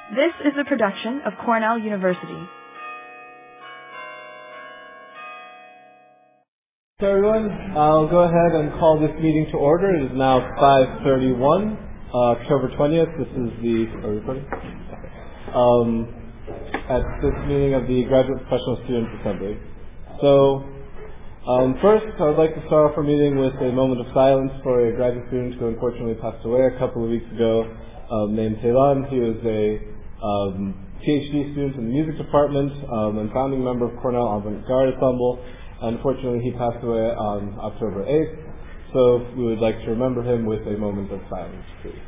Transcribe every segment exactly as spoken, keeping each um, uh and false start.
This is a production of Cornell University. So everyone, I'll go ahead and call this meeting to order. It is now five thirty-one, uh, October twentieth. This is the, are we recording? Um, at this meeting of the Graduate Professional Students Assembly. So, um, first, I would like to start off our meeting with a moment of silence for a graduate student who unfortunately passed away a couple of weeks ago, um, named Telan. He was a um, PhD student in the music department um, and founding member of Cornell Avant-Garde Ensemble. Unfortunately, he passed away on October eighth, so we would like to remember him with a moment of silence, please.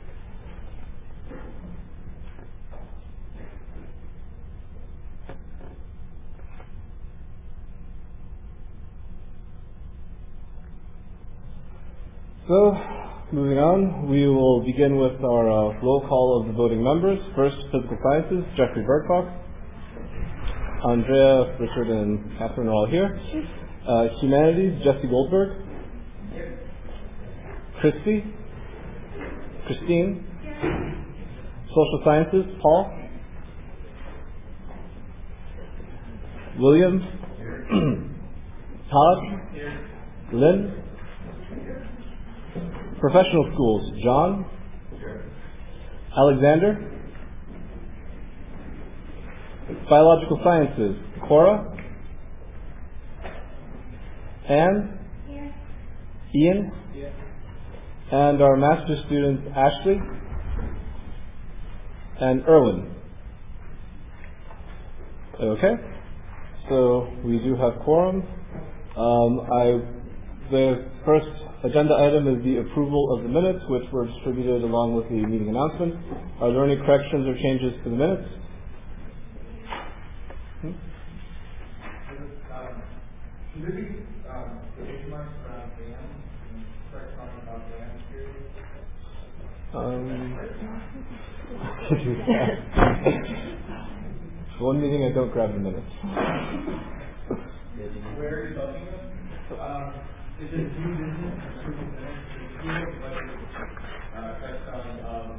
So, moving on, we will begin with our uh, roll call of the voting members. First, Physical Sciences, Jeffrey Bergfox. Andrea, Richard, and Catherine are all here. Uh, Humanities, Jesse Goldberg. Christy. Christine. Social Sciences, Paul. William. Todd. Lynn. Professional Schools, John. Alexander. Biological Sciences, Cora. Anne. Here. Ian. Here. And our master's students, Ashley. And Erwin. Okay. So we do have quorum. Um, I, the first agenda item is the approval of the minutes, which were distributed along with the meeting announcement. Are there any corrections or changes to the minutes? Hmm? Maybe um, quotation marks around Dan and start talking about Dan here. Um, to do that. One meeting I don't grab the minutes. Where are you talking about? Um, is it new business or approval minutes? Is it budget? Uh, text on um,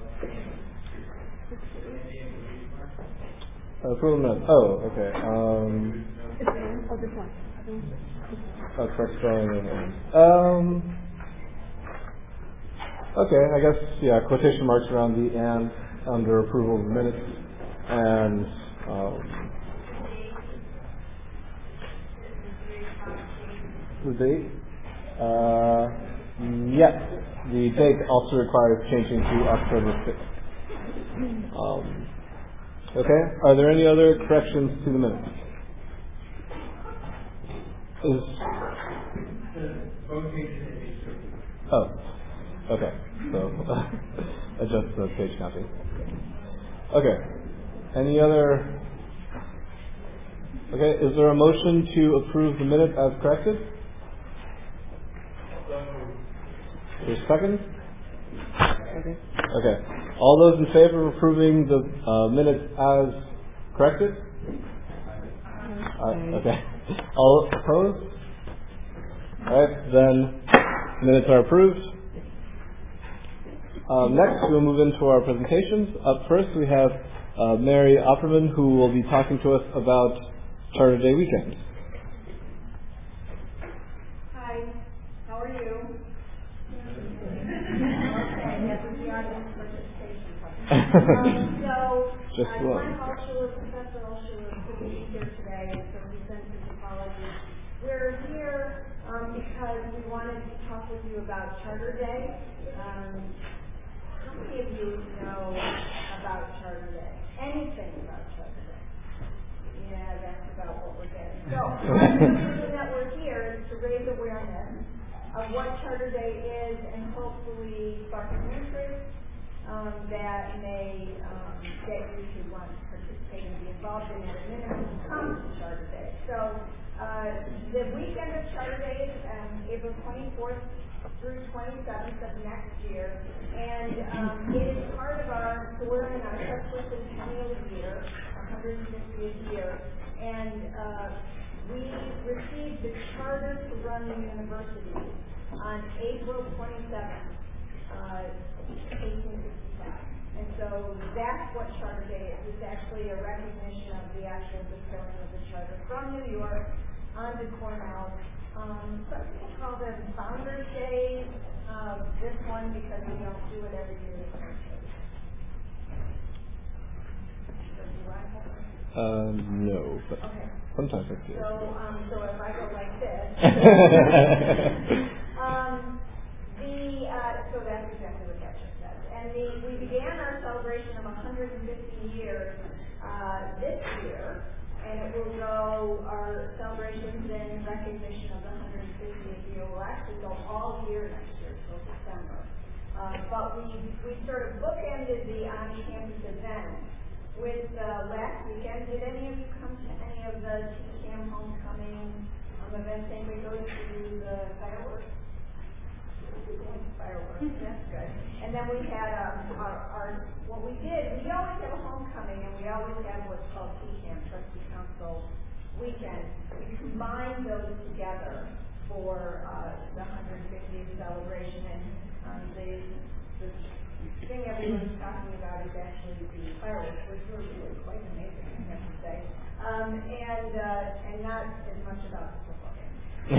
Uh, approval minutes. Oh, okay. Um, Oh, this one. oh, correct spelling. Um, okay, I guess, yeah, quotation marks around the and under approval of the minutes. And, um, the date? Uh, yes, the date also requires changing to October sixth. Um, okay, are there any other corrections to the minutes? Is, oh, okay, so adjust the page counting. Okay, any other, okay, is there a motion to approve the minutes as corrected? There's a second? Okay. Okay. All those in favor of approving the uh, minutes as corrected? Uh, okay. All opposed? Alright, then minutes are approved. Um, next, we'll move into our presentations. Up first, we have uh, Mary Opperman, who will be talking to us about Charter Day weekend. Hi, how are you? Um, so, Just uh, one. Glenn Altshuler, Professor Altshuler, couldn't be here today, so he sent his apologies. We're here um, because we wanted to talk with you about Charter Day. Um, how many of you know about Charter Day? Anything about Charter Day? Yeah, that's about what we're getting. So, the reason that we're here is to raise awareness of what Charter Day is and hopefully spark an interest Um, that may um, get you to want to participate and be involved in it, and then it will come to Charter Day. So uh, the weekend of Charter Day is um, April twenty-fourth through twenty-seventh of next year, and um, it is part of our, so we're in our sesquicentennial year, our one hundred fiftieth year, and uh, we received the charter to run the university on April twenty-seventh. Uh, eighteen sixty-five. And so so that's what Charter Day is. It's actually a recognition of the actual distilling of the charter from New York onto Cornell. Um, some people call them Founders Days. Uh, this one, because we don't do it every year, is our choice. So do you want that one? Uh, no, but okay. Sometimes I do. So, um, so if I go like this, um, the uh, so that's exactly what that just says. And the we began our celebration of one hundred fifty years uh, this year, and it will go. Our celebrations in recognition of the one hundred fiftieth year will actually go all year next year till December. Uh, but we we sort of bookended the on-campus event with uh, last weekend. Did any of you come to any of the T C A M homecoming um, events? Anybody go to the fireworks? Going to fireworks, that's good. And then we had um, our, our, what we did, we always have a homecoming, and we always have what's called T C A M, Trustee Council Weekend. We combined those together for uh, the one hundred fiftieth celebration, and um, the, the thing everyone's talking about is actually the fireworks, which were really quite amazing, I have to say, um, and uh, and not as much about the football game.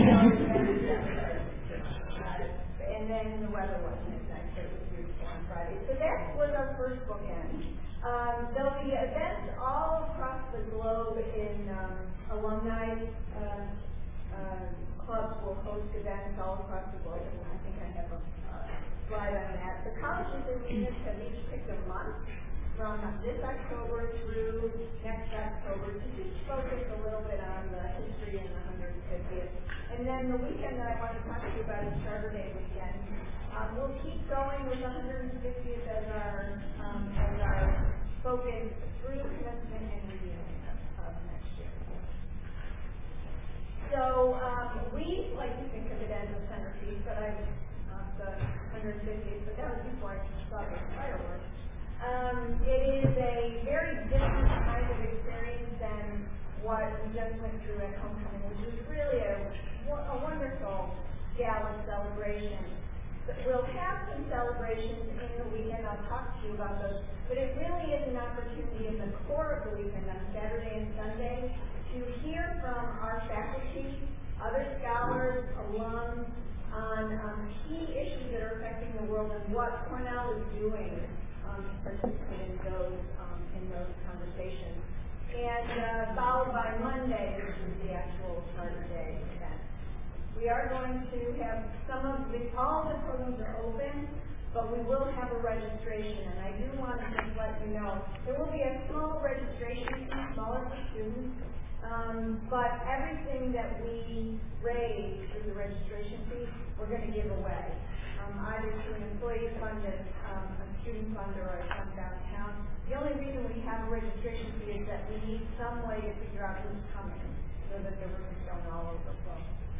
uh, and then the weather wasn't as nice, but it was beautiful on Friday. So that was our first bookend. Um, there'll be events all across the globe in um, alumni uh, uh, clubs will host events all across the globe, and I think I have a uh, slide on that. The colleges and units have each picked a month from this October through next October to just focus a little bit on the history and the one hundred fiftieth. And then the weekend that I want to talk to you about is Charter Day weekend. Um, we'll keep going with the one hundred fiftieth as our um, as our focus through commencement and reunion of, of next year. So um, we like to think of it as a centerpiece, but I uh, the one hundred fiftieth, but that was before I saw the fireworks. Um, it is a very different kind of experience than what we just went through at homecoming, which was really a, a wonderful gala celebration. We'll have some celebrations in the weekend. I'll talk to you about those. But it really is an opportunity in the core of the weekend on Saturday and Sunday to hear from our faculty, other scholars, alums on um, key issues that are affecting the world and what Cornell is doing um, to participate in those um, in those conversations. And uh, followed by Monday, which is the actual Charter Day event. We are going to have some of the, all the programs are open, but we will have a registration. And I do want to just let you know, there will be a small registration fee, smaller for students, um, but everything that we raise through the registration fee, we're going to give away, um, either to an employee-funded, um, a student fund, or a fund downtown. The only reason we have a registration fee is that we need some way to figure out who's coming so that the rooms don't all overflow.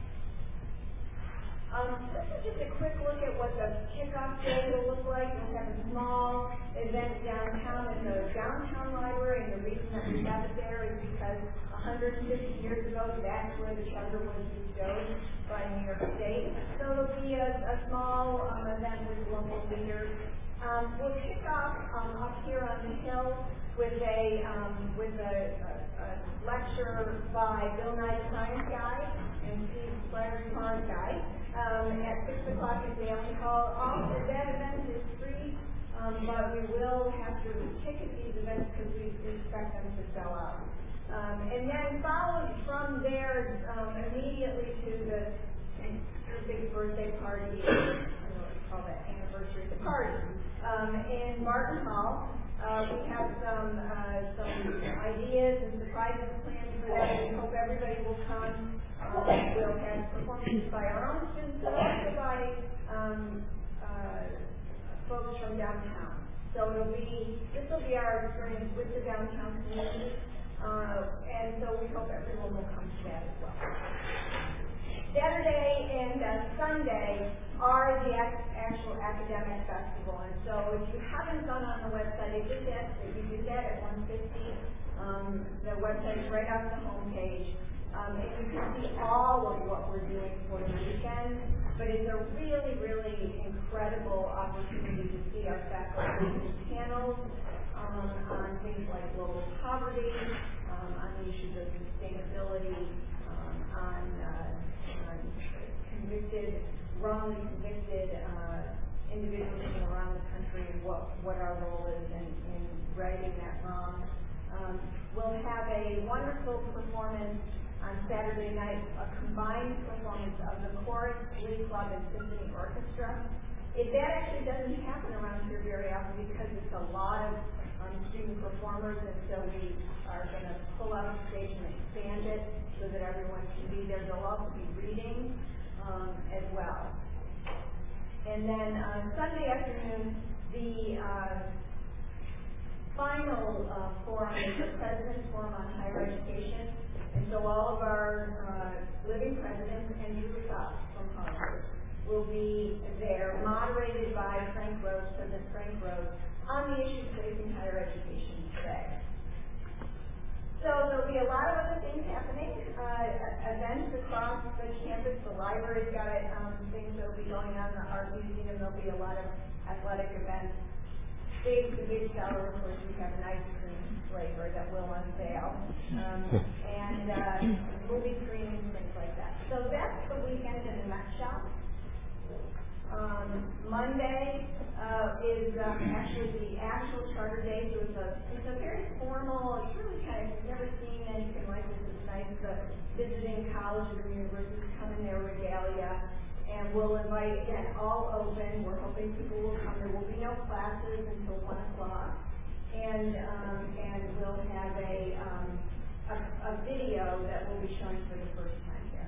Um, this is just a quick look at what the kickoff day will look like. We'll have a small event downtown in the downtown library, and the reason that we have it there is because one hundred fifty years ago, that's where the charter was bestowed by New York State. So it'll be a, a small um, event with local leaders. Um, we'll kick off um, up here on the hill with a um, with a, a, a lecture by Bill Nye the Science Guy and Steve Flannery Pond Guy um, at six o'clock at Daly Hall. All that event is free, um, but we will have to ticket these events because we, we expect them to sell out. Um, and then followed from there um, immediately to the, the big birthday party. I don't know what you call that, anniversary party. Um, in Martin Hall, uh, we have some uh, some ideas and surprises planned for that. We hope everybody will come. Um, we'll have performances by our own students, but also by um, uh, folks from downtown. So it'll be this will be our experience with the downtown community, uh, and so we hope everyone will come to that as well. Saturday and uh, Sunday are the ac- actual academic festival, and so if you haven't gone on the website, I just ask that you do that at one fifty. Um, the website's right off the homepage, um, and you can see all of what we're doing for the weekend. but it's a really, really incredible opportunity to see our faculty in panels um, on things like global poverty, um, on the issues of sustainability, um, on, uh, on convicted, wrongly convicted uh, individuals from around the country and what, what our role is in, in righting that wrong. Um, we'll have a wonderful performance on Saturday night, a combined performance of the chorus, glee club, and symphony orchestra. It, that actually doesn't happen around here very often because it's a lot of um, student performers, and so we are going to pull out the stage and expand it so that everyone can be there. There'll also be reading um, as well. And then on Sunday afternoon, the uh, final uh, forum is the President's Forum on Higher Education. And so all of our uh, living presidents and Drew Fox from Harvard will be there, moderated by Frank Rose, President Frank Rose, on the issues facing higher education today. So there'll be a lot of other things happening, uh, events across the campus. The library's got it, um, things that will be going on in the art museum. There'll be a lot of athletic events. Big, the big seller, of course, we have an ice cream flavor that will on sale, um, and uh, movie screenings, things like that. So that's the weekend in a nutshell. Um, Monday uh, is um, actually the actual charter day, so it's a, it's a very formal, it's really kind of, if you've never seen anything like this, it's nice that visiting colleges and universities come in their regalia. And we'll invite, again, all open. We're hoping people will come. There will be no classes until one o'clock. And um, and we'll have a, um, a a video that will be shown for the first time here.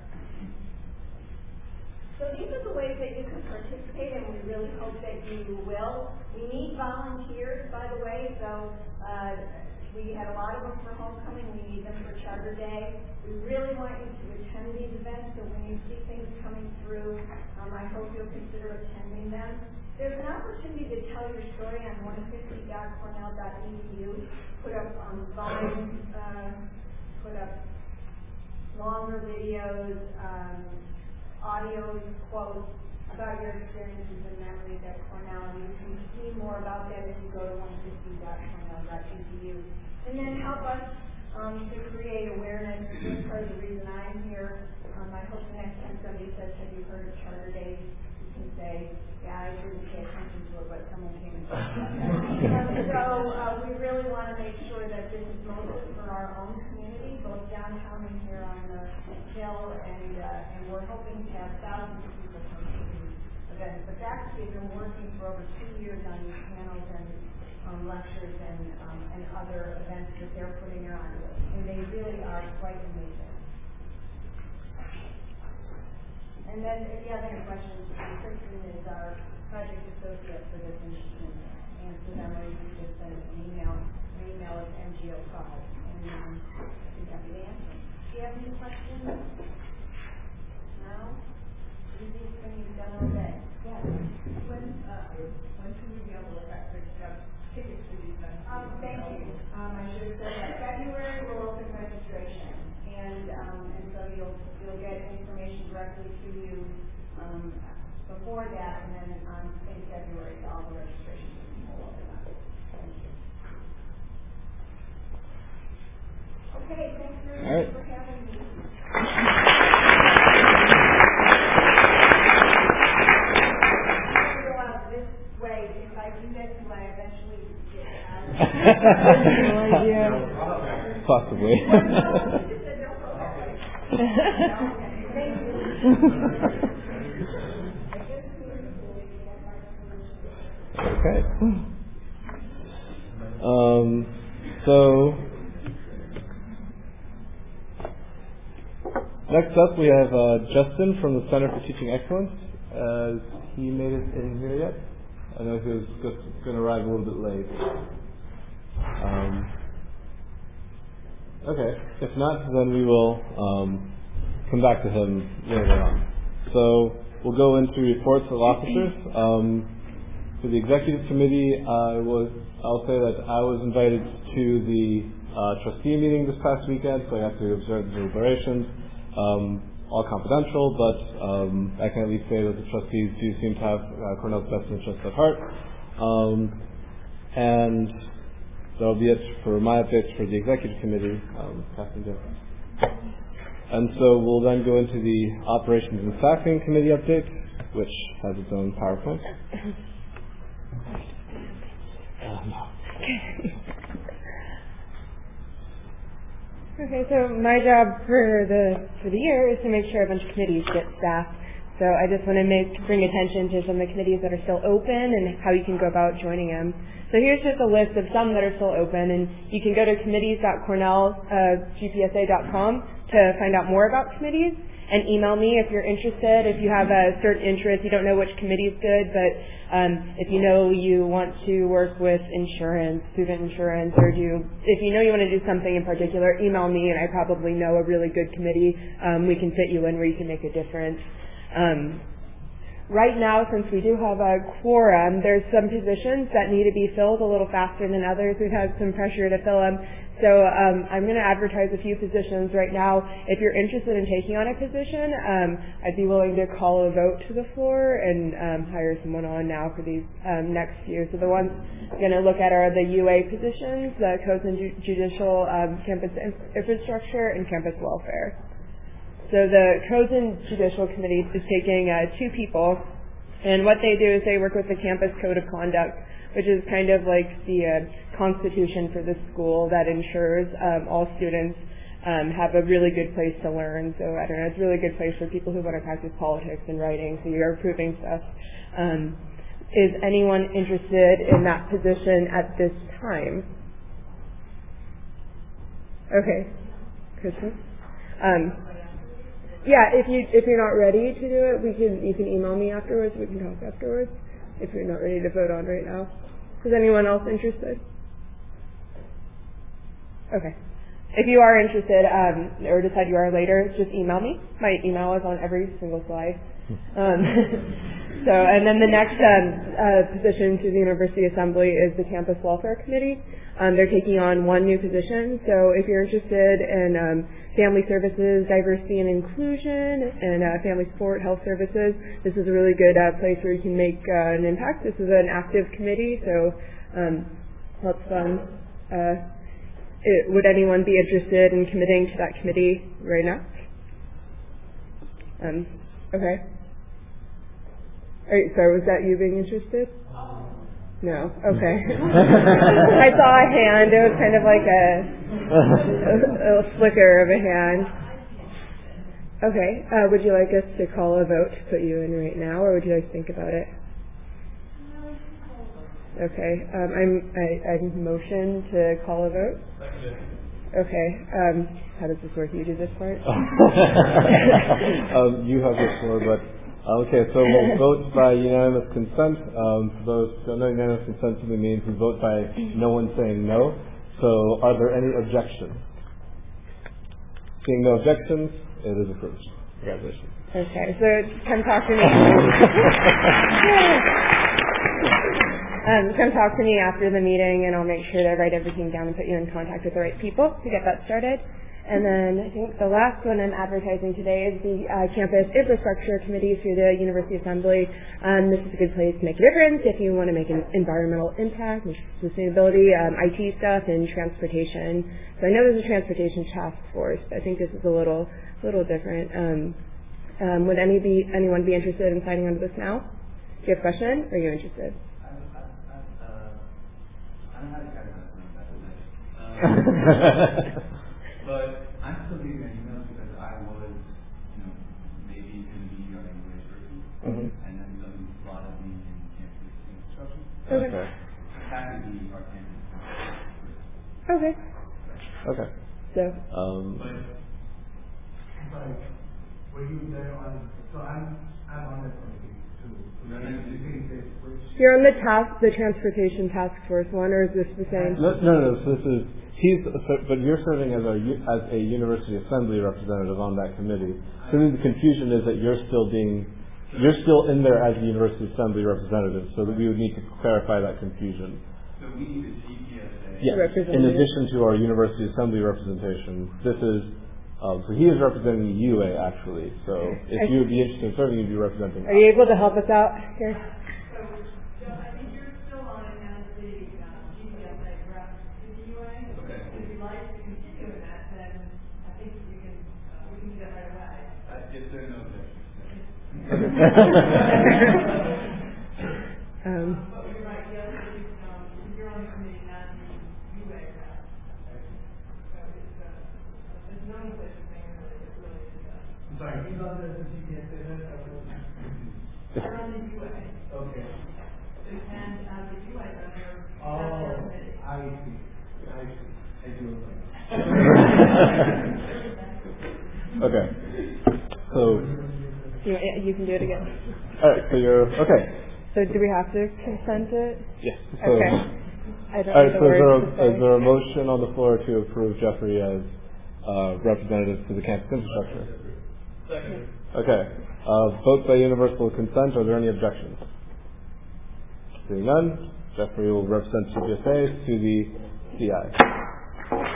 So these are the ways that you can participate, and we really hope that you will. We need volunteers, by the way, so uh, we had a lot of them for homecoming. We need them for Charter Day. We really want you to attend these events, so when you see things coming through, um, I hope you'll consider attending them. There's an opportunity to tell your story on one fifty dot cornell dot e d u. Put up um, vines, uh, put up longer videos, um, audio quotes about your experiences and memories at Cornell. You can see more about that if you go to one fifty dot cornell dot e d u. And then help us um, to create awareness. This is part of the reason I'm here. Um, I hope the next time somebody says, have you heard of Charter Days? You can say, yeah, I didn't pay attention to it, but someone came and said that. um, so uh, we really want to make sure that this is mostly for our own community, both downtown and here on the Hill, and, uh, and we're hoping to have thousands of people come to these events. The faculty have been working for over two years on these panels and um, lectures and, um, and other events that they're putting on, and they really are quite amazing. And then if you have any questions, Kristen is our project associate for this initiative, and so that way you can just send an email. My email is m g o five, and um, I'd be happy to answer. Do you have any questions? No? Easy thing you've done all day. Yes. When, uh, when can we be able to practice uh, tickets for these events? Um, thank you. Um, I should have said that. February we'll open registration, and um, and so you'll you'll get information directly to you um, before that, and then um, in February all the registration will open up. Thank you. Okay, thanks very much right. for having me. Go out this way. If I do this, will I eventually get out? No idea. Possibly. Okay. Um, so next up we have uh, Justin from the Center for Teaching Excellence. Has he made it in here yet? I know he was just going to arrive a little bit late. Um, okay. If not, then we will um, come back to him later on. So we'll go into reports of officers. Um, for the executive committee, I was, I'll say that I was invited to the uh, trustee meeting this past weekend, so I got to observe the deliberations. Um, all confidential, but um, I can at least say that the trustees do seem to have uh, Cornell's best interests at heart. Um, and that'll be it for my updates for the executive committee. Um, and so we'll then go into the operations and staffing committee update, which has its own PowerPoint. Um, Okay, so my job for the for the year is to make sure a bunch of committees get staffed. So I just want to make bring attention to some of the committees that are still open and how you can go about joining them. So here's just a list of some that are still open, and you can go to committees dot cornell g p s a dot com to find out more about committees, and email me if you're interested. If you have a certain interest, you don't know which committee is good, but um, if you know you want to work with insurance, student insurance, or do if you know you want to do something in particular, email me, and I probably know a really good committee um, we can fit you in where you can make a difference. Um, right now, since we do have a quorum, there's some positions that need to be filled a little faster than others. We've had some pressure to fill them. So um, I'm going to advertise a few positions right now. If you're interested in taking on a position, um, I'd be willing to call a vote to the floor and um, hire someone on now for these um, next few. So the ones I'm going to look at are the U A positions, the Codes and Ju- Judicial um, Campus Infrastructure, and Campus Welfare. So the Codes and Judicial Committee is taking uh, two people, and what they do is they work with the Campus Code of Conduct, which is kind of like the uh, constitution for the school that ensures um, all students um, have a really good place to learn. So I don't know, it's a really good place for people who want to practice politics and writing, so you're approving stuff. Um, is anyone interested in that position at this time? Okay. Kristen? Um, yeah, if you if you're not ready to do it, we can you can email me afterwards. We can talk afterwards. If you're not ready to vote on right now. Is anyone else interested? Okay. If you are interested, um, or decide you are later, just email me. My email is on every single slide. Um, so, and then the next um, uh, position to the University Assembly is the Campus Welfare Committee. Um, they're taking on one new position. So if you're interested in um, family services, diversity and inclusion, and uh, family support, health services, this is a really good uh, place where you can make uh, an impact. This is an active committee, so um, lots of fun. Uh, it, would anyone be interested in committing to that committee right now? Um, okay. All right, sorry, was that you being interested? No. Okay. I saw a hand. It was kind of like a, a, a flicker of a hand. Okay. Uh, would you like us to call a vote to put you in right now, or would you like to think about it? Okay. Um, I'm. I, I motion to call a vote. Okay. Um, how does this work? You do this part. um, you have the floor, but. Okay, so we'll vote by unanimous consent. Um, for those who don't know, unanimous consent simply means we vote by no one saying no. So are there any objections? Seeing no objections, it is approved. Congratulations. Okay, so come talk to me. um, come talk to me after the meeting, and I'll make sure to write everything down and put you in contact with the right people to get that started. And then I think the last one I'm advertising today is the uh, Campus Infrastructure Committee through the University Assembly. Um, this is a good place to make a difference if you want to make an environmental impact, sustainability, um, I T stuff, and transportation. So I know there's a transportation task force, but I think this is a little little different. Um, um, would any be, anyone be interested in signing on to this now? Do you have a question, or are you interested? I'm, I'm, I'm, uh, I'm not exactly that. But I'm still reading an email because I was, you know, maybe going to be your English person, mm-hmm. and then some brought up me in campus instruction. Okay. So that would be our campus person. Okay. Okay. So. Um. But, sorry, were you there on? So I'm I'm on the committee too. So then you think this which? You're on the task, the transportation task force one, or is this the same? No, no, no. So this is. He's, but you're serving as a as a University Assembly representative on that committee. So the confusion is that you're still being, you're still in there as a University Assembly representative. So that we would need to clarify that confusion. So we need a G P S A. Yes. In addition to our University Assembly representation, this is Um, so he is representing the U A actually. So if you would be interested in serving, you'd be representing. Are you able to help us out here? So, Joe, I think you're still on it as the um, G P S A rep to the U A. Okay. If you'd like to continue in that, then I think we can uh, we can do that right away. Uh, yes, there are no objections. um, But you're right, yes, um, you're on the committee, not the U A rep. So it's, uh, there's no such thing really, it really is, uh, I'm sorry. He's on the G P S A. you're on the U A. Okay. And, uh, the U A member, that's Oh, their committee. I see. I see. I do. Okay. So, you, you can do it again. all right. So you're okay. So do we have to consent it? Yes. So, Okay. I don't all right. know So the is there, words to a, say. is there a motion on the floor to approve Jeffrey as uh, representative to the campus infrastructure? Second. Okay. Uh, vote by universal consent. Are there any objections? Seeing none, Jeffrey will represent G P S A to the C I.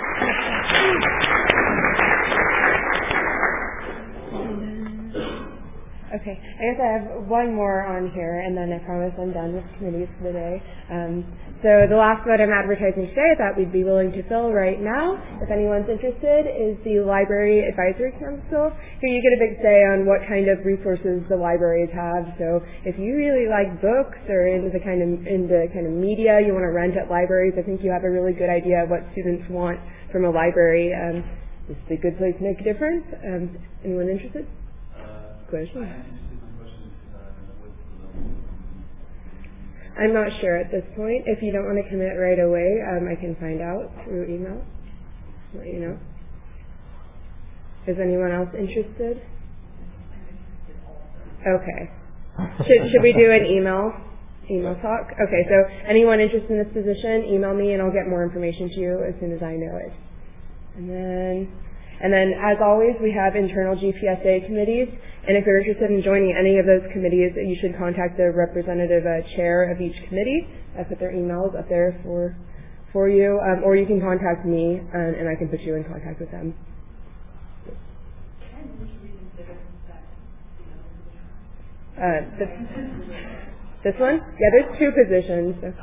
Okay, I guess I have one more on here, and then I promise I'm done with committees for the day. Um, so the last one I'm advertising today that we'd be willing to fill right now, if anyone's interested, is the Library Advisory Council. Here you get a big say on what kind of resources the libraries have. So if you really like books or into the kind of into kind of media you want to rent at libraries, I think you have a really good idea of what students want from a library. Um, this is a good place to make a difference. Um, anyone interested? Question? I'm not sure at this point. If you don't want to commit right away, um, I can find out through email. Let you know. Is anyone else interested? Okay. Should should we do an email email talk? Okay. So anyone interested in this position, email me and I'll get more information to you as soon as I know it. And then. And then, as always, we have internal G P S A committees, and if you're interested in joining any of those committees, you should contact the representative uh, chair of each committee. I put their emails up there for for you, um, or you can contact me, and, and I can put you in contact with them. Uh, this, this one? Yeah, there's two positions. So.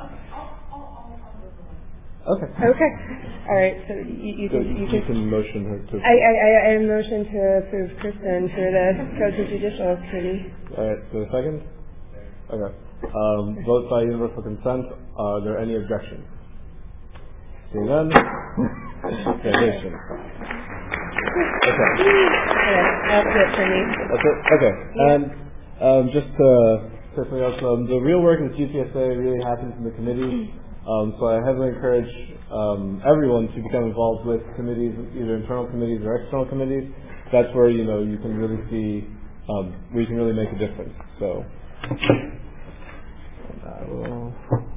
Okay. Okay. All right. So you, you So can you you can. can motion her to. I I I, I motion to approve Kristen for the Codes and Judicial Committee. All right. So a second. Okay. Um, vote by universal consent. Are there any objections? Seeing none. Congratulations. Okay. Okay, that's it for me. That's it. Okay. And um, just to say something else, um, the real work in G P S A really happens in the committee. Um, so I heavily encourage um, everyone to become involved with committees, either internal committees or external committees. That's where you know you can really see um, where you can really make a difference. So I will.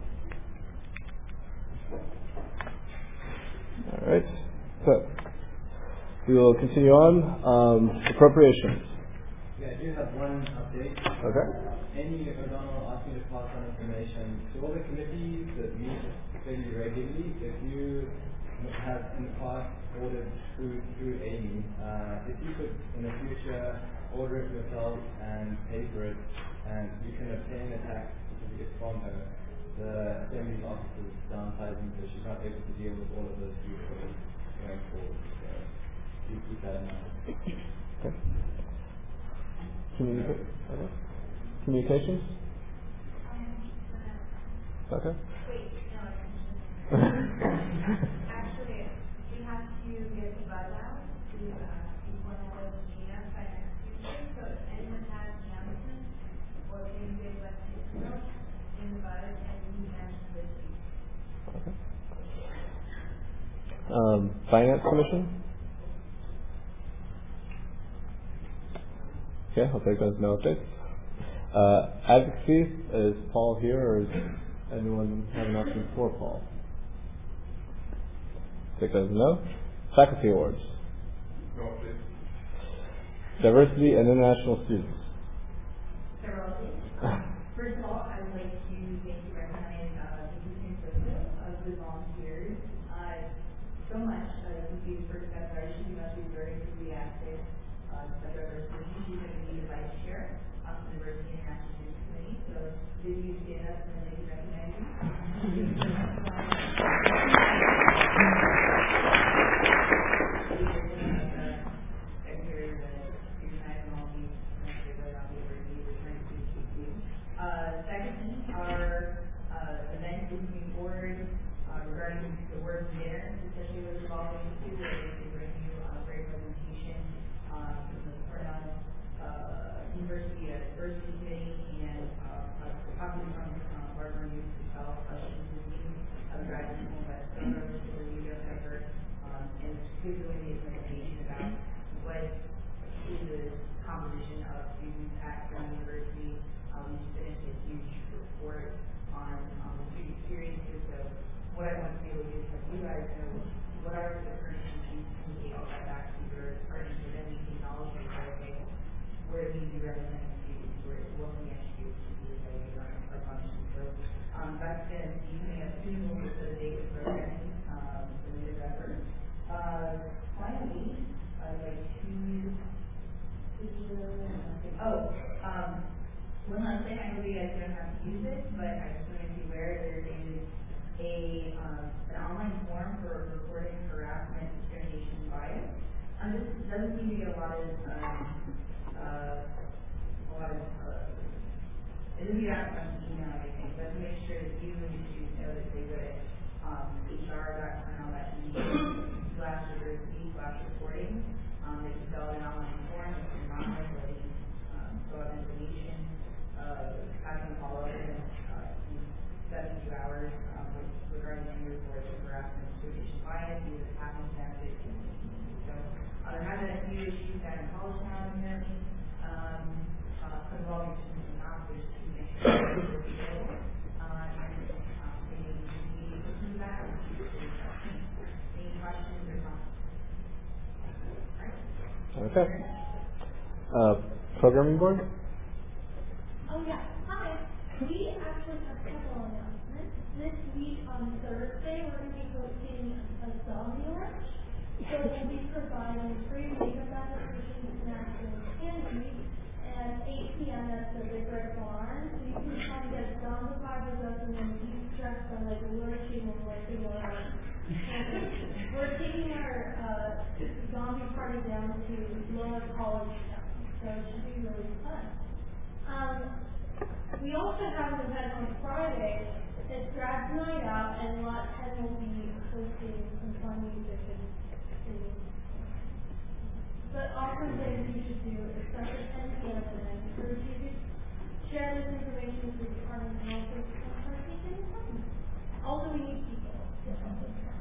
All right. So we will continue on. Um, appropriations. Yeah, I do have one update. Okay. Amy O'Donnell asked me to pass on information to all the committees that meet fairly regularly. If you have in the past ordered through through Amy, uh, if you could in the future order it yourself and pay for it, and you can obtain a tax certificate from her. The Assembly's office is downsizing, so she's not able to deal with all of those people going forward. So please keep that in mind. Okay. Communica- okay. Communications? Okay. Actually, we have to get the buzz out to uh, people that live in Gina by next Tuesday. So if anyone has announcements or things they'd like to know in the buzz, and we can answer this week. Okay. Um, Finance Commission? Okay, I'll take those no updates. Uh, advocacy, is Paul here, or does anyone have an option for Paul? Take those no. Faculty awards. No updates. Diversity and international students. Several things. First of all, I would like to thank you recognize uh, the consistent of the volunteers. Uh, so much. Uh, since you first got started, she must be very enthusiastic. Uh, like our first she's going to be the vice chair of the University International Student Committee. So did you stand up and they can recognize you? Uh, second, our uh, event is moving forward uh, regarding the work there, especially with involving two ways to bring you a great presentation uh, from the Cornell uh, University uh, Diversity Committee and uh, possibly from uh, Barbara Hughes herself. Uh, she's leading uh, driving home by the video effort um, and she's doing the presentation about what is the composition of students at Cornell University. Um, we finished a huge report on um, the student experiences. So what I want to be able to do is let you guys know what are the current issues, communicate all that back to your partners with any technology or okay, where do you represent students, where what can we actually do to be able to run our function. So um, that's going to be coming up soon. We'll get to the date of programming um, for the November. Uh, finally, I'd like to oh, um, one last thing, I know you guys don't have to use it, but I just wanted to be aware there is a um, an online form for reporting harassment, discrimination, and bias. Um, this doesn't seem to get a lot of um, uh, a lot of uh, it doesn't get out much email or anything, but to make sure that you and your students know that they go to um, H R dot cornell dot e d u slash diversity slash reporting. Um, they can fill out an online form if you're not regulating um, fill out information. Uh, having a follow-up in uh, seventy-two hours um, regarding any reports of harassment, discrimination, bias, either happening benefits. So uh, there have been a few issues that in college now, apparently, um, uh, involving students and officers to make sure that they're available. Uh, and um, they need to be listening to that. Any questions or comments? All right. Okay. Uh, programming board? Oh yeah, hi. We actually have a couple announcements. This week on Thursday, we're going to be hosting a zombie lunch. So we'll be providing free makeup applications, snacks, and candy at eight p.m. at the Big Red Barn. So you can come get zombified with us and then be stressed on like lurching and like you know. We're taking our uh, zombie party down to Lower College Town, so it should be really fun. Um, we also have an event on Friday. It's Grad Night Out, and Lot ten will be hosting some fun music and singing. But also things you should do is start at ten p.m. and I encourage you to share this information with your partners and also partake in the fun. Also, we need people to help us fun.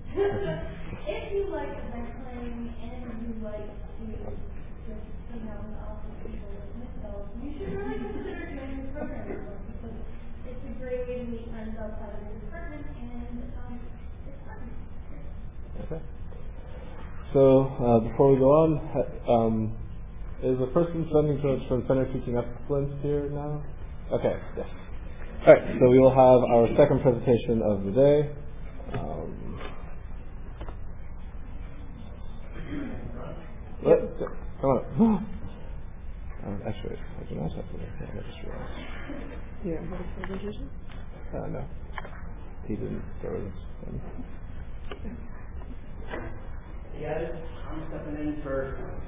If you like event planning and you like to just hang out with awesome people like myself, you should really consider joining the program because it's a great way to meet friends outside of your department and um, it's fun. Okay. So uh, before we go on, um, is the person presenting to us from Center Teaching Excellence here now? Okay. Yes. All right. So we will have our second presentation of the day. Um, Let, come on. um, actually, I do not have to. I just realized. Yeah, what is the presentation? Uh, no. He didn't. There was him. Hey guys, I'm stepping in for.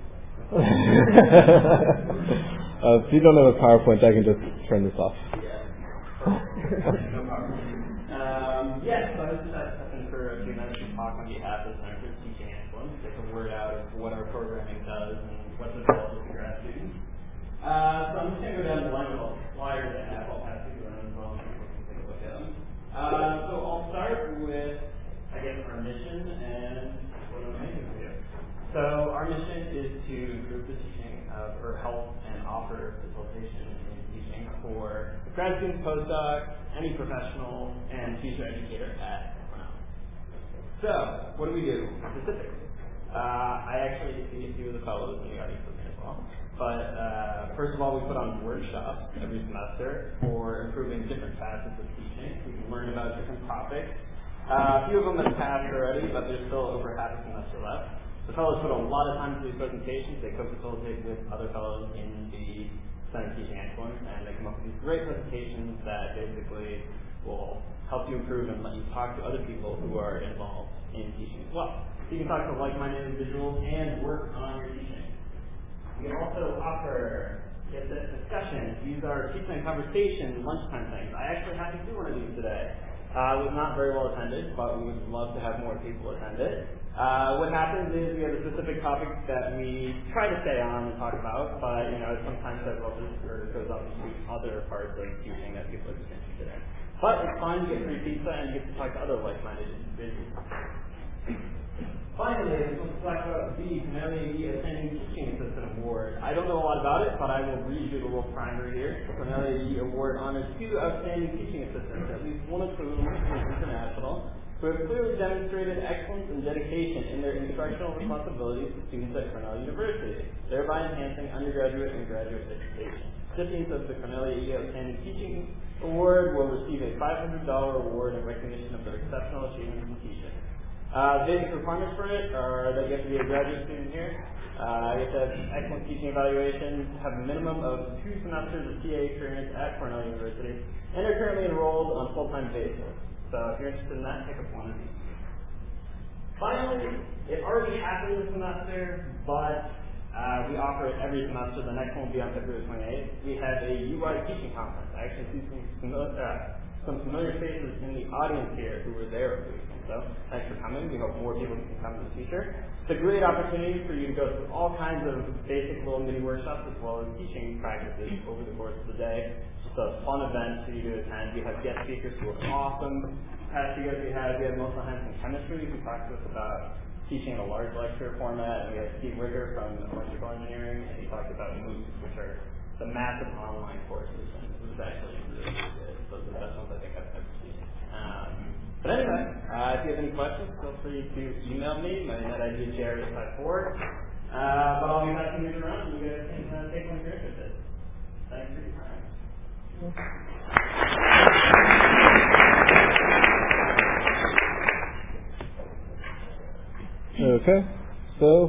uh, if you don't have a PowerPoint, I can just turn this off. Yeah. No problem. Um, yeah, so I was just stepping for a few minutes to talk on behalf of the Center for Teaching Excellence, get the word out of what our programming does and what's available to grad students. Uh, so I'm just going to go down the line with all the flyers I have. I'll pass these around as well and people can take a look at them. Uh, so I'll start with, I guess, our mission and what I'm making for you. So our mission is to improve the teaching of, or help and offer facilitation in teaching for grad students, postdocs, any professional, and future educator at Cornell. So, what do we do specifically? Uh, I actually see a few of the fellows in the audience with me as well. But uh, first of all, we put on workshops every semester for improving different facets of teaching. We can learn about different topics Uh, a few of them have passed already, but there's still over half a semester left. The fellows put a lot of time into these presentations. They co-facilitate with other fellows in the Center for Teaching Excellence, and they come up with these great presentations that basically will help you improve and let you talk to other people who are involved in teaching as well. So you can talk to like-minded individuals and work on your teaching. We also offer get this discussions. These are teaching and conversation lunchtime things. I actually had to do one of these today. Uh, it was not very well attended, but we would love to have more people attend it. Uh, what happens is we have a specific topic that we try to stay on and talk about, but you know sometimes that goes on to other parts of teaching that people are just interested in. But it's fun, you get free pizza and you get to talk to other like-minded individuals. Finally, I just want to talk about the Cornelia Attending Teaching Assistant Award. I don't know a lot about it, but I will read you the little primer here. The Cornelia Award honors two outstanding teaching assistants, at least one of whom is international, who have clearly demonstrated excellence and dedication in their instructional responsibilities to students at Cornell University, thereby enhancing undergraduate and graduate education. Recipients of the Cornelia E. Outstanding Teaching Award will receive a five hundred dollars award in recognition of their exceptional achievements in teaching. Uh, basic requirements for it are that you have to be a graduate student here, uh, you have to have excellent teaching evaluation, have a minimum of two semesters of T A experience at Cornell University, and are currently enrolled on a full-time basis. So if you're interested in that, pick up one of these. Finally, it already happened this semester, but uh, we offer it every semester. The next one will be on February twenty-eighth. We have a U I teaching conference. I actually see some familiar, uh, some familiar faces in the audience here who were there a week. So thanks for coming. We hope more people can come in the future. It's a great opportunity for you to go through all kinds of basic little mini workshops as well as teaching practices over the course of the day. It's just a fun event for you to attend. We have guest speakers who are awesome. Past years we had we had Melissa Hines from chemistry who talked to us about teaching in a large lecture format, and we had Steve Wigger from electrical engineering, and he talked about MOOCs, which are the massive online courses, and it was actually really, really good. Those are the best ones I think I've ever seen. Um, But anyway, uh, if you have any questions, feel free to email me. My net I D is Jared eight five four. Uh, but I'll be passing these around, and you guys can uh, take one if you're interested. Thanks for your time. Okay, so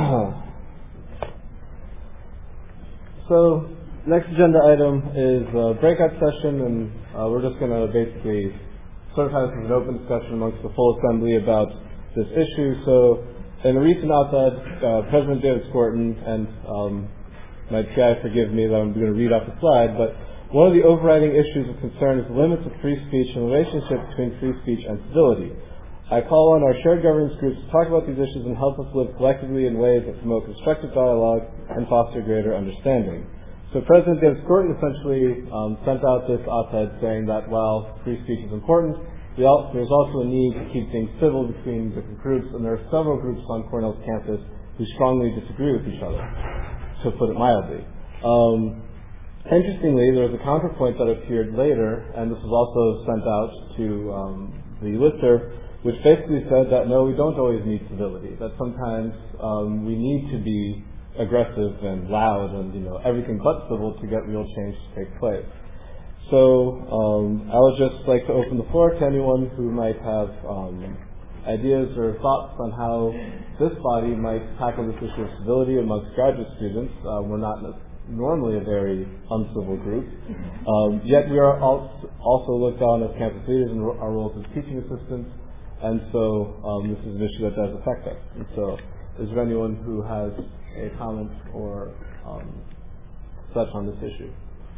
so next agenda item is a breakout session, and uh, we're just going to basically sort of have an open discussion amongst the full assembly about this issue. So in a recent op-ed, uh, President David Skorton, and um, my P I forgive me that I'm going to read off the slide, but one of the overriding issues of concern is the limits of free speech and the relationship between free speech and civility. I call on our shared governance groups to talk about these issues and help us live collectively in ways that promote constructive dialogue and foster greater understanding. So President David Skorton essentially um, sent out this op-ed saying that while free speech is important, we all, there's also a need to keep things civil between different groups, and there are several groups on Cornell's campus who strongly disagree with each other, to put it mildly. Um, interestingly, there was a counterpoint that appeared later, and this was also sent out to um, the listserv, which basically said that no, we don't always need civility, that sometimes um, we need to be aggressive and loud and, you know, everything but civil to get real change to take place. So um, I would just like to open the floor to anyone who might have um, ideas or thoughts on how this body might tackle this issue of civility amongst graduate students. Uh, we're not normally a very uncivil group, um, yet we are also looked on as campus leaders in our roles as teaching assistants, and so um, this is an issue that does affect us. And so is there anyone who has a comment or um, such on this issue?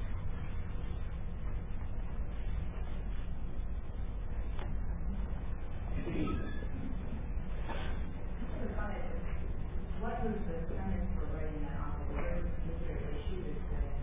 What was the premise for writing that off? Was there an issue that's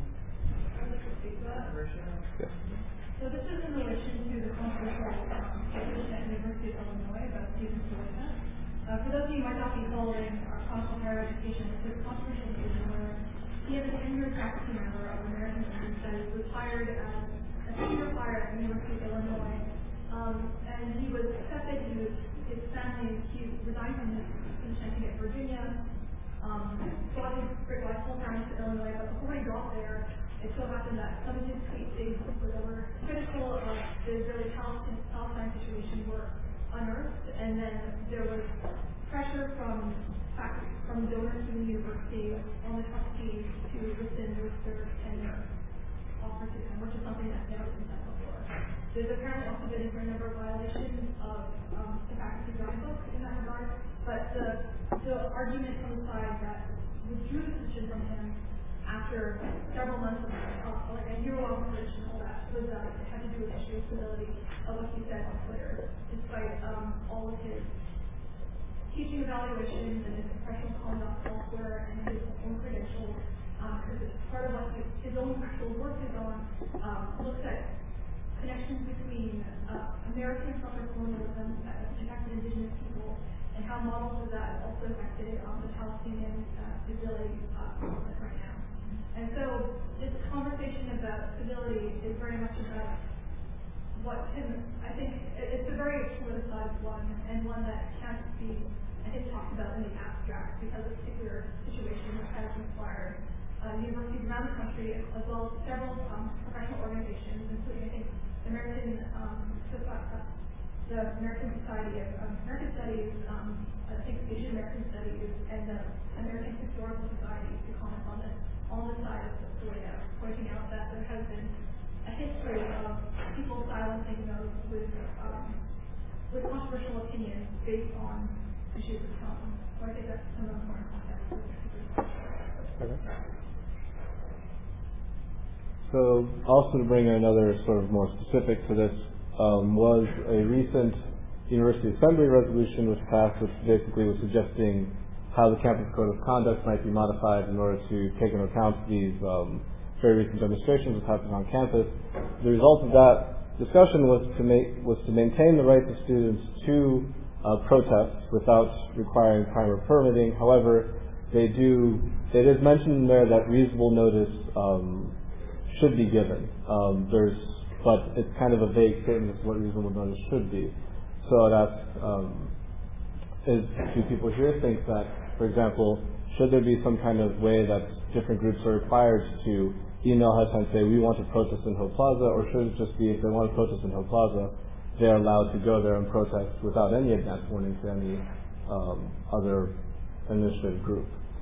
Yes. So this is in relation to the controversial um, decision at the University of Illinois about Stephen Silica. Uh, for those of you who might not be following our classical higher education, this is a controversial decision where he is a tenured faculty member of American Indian Studies, was hired as a senior hire at the University of Illinois, um, and he was accepted. He was his family. He resigned from his position at Virginia. Um, brought his wife full time to Illinois, but before he got there, it so happened that some of his tweets that were critical of the Israeli-Palestine situation were and then there was pressure from faculty, from donors from the university on the trustees to rescind their tenure offer to them, which is something that's never been done before. There's apparently also been a number of violations of um, the faculty guidebook in that regard, but the, the argument from the side that withdrew the decision from him after several months of uh, like a year-long search and all that was that it had to do with issue of stability of what he said on Twitter, despite um, all of his teaching evaluations and his professional conduct elsewhere and his own credentials, because um, it's part of what his, his own actual work is on, um, looks at connections between uh, American summer colonialism that impacted indigenous people and how models of that also affected um, the Palestinian uh, Israeli uh, conflict right now. And so this conversation about civility is very much about what can, I think, it's a very politicized one and one that can't be, I think, talked about in the abstract because of a particular situation which has inspired uh, universities around the country as well as several um, professional organizations, including, I think, the American, um, the American Society of um, American Studies, um, I think Asian American Studies, and the American Historical Society to comment on this. On the side of the Soya, pointing out that there has been a history of people silencing those with um, with controversial opinions based on issues of tone. So I think that's some of the more context. Okay. So also to bring another sort of more specific to this um, was a recent University Assembly resolution which passed, which basically was suggesting how the campus code of conduct might be modified in order to take into account these um, very recent demonstrations that happened on campus. The result of that discussion was to make was to maintain the rights of students to uh, protest without requiring prior permitting. However, they do it is mentioned in there that reasonable notice um, should be given. Um, there's but it's kind of a vague statement as to what reasonable notice should be. So I'd ask, um, is do people here think that, for example, should there be some kind of way that different groups are required to email H U D and say, we want to protest in Hill Plaza, or should it just be, if they want to protest in Hill Plaza, they're allowed to go there and protest without any advance warning to any um, other administrative group?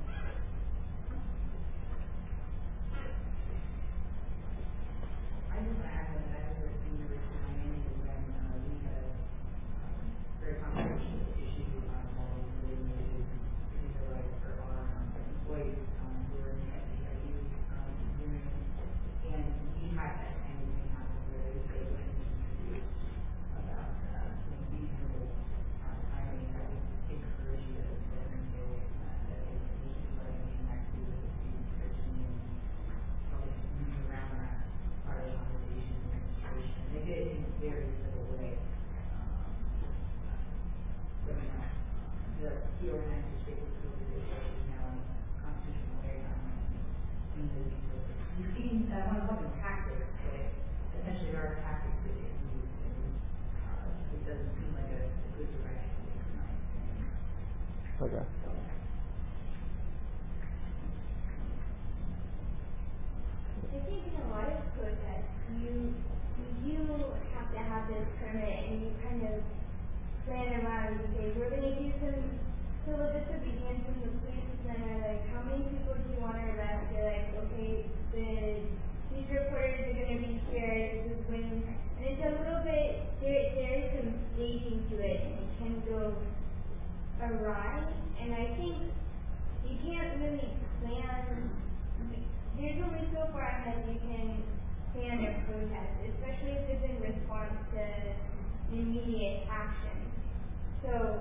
I just want to add that I was at the University of Miami when uh, we had a um, very controversial issue on all of the related particular rights for our um, employees um, who were in the S C I U um, union, and we had that kind of thing happen where they say what you about uh, some reasonable uh, timing. I would encourage you to demonstrate uh, that they need to like connect to the student section and probably move around that part of the conversation and registration. They did it in a very civil way. Um, but, you know, the key organizers basically did it now in a constitutional way. Um, and the, you've seen uh, one of them tactics, but essentially there are tactics that they can use. And, uh, it doesn't seem like a, a good direction in my opinion. Okay. I think in a lot of protests, you you have to have this permit, and you kind of plan around and say, we're going to do some civil disobedience, and the police then are like, how many people do you want to arrest? They're like, okay, the these reporters are going to be here. This is when, and it's a little bit there. There is some staging to it, and it can go awry. And I think you can't really plan. There's only so far ahead you can plan a protest, especially if it's in response to immediate action. So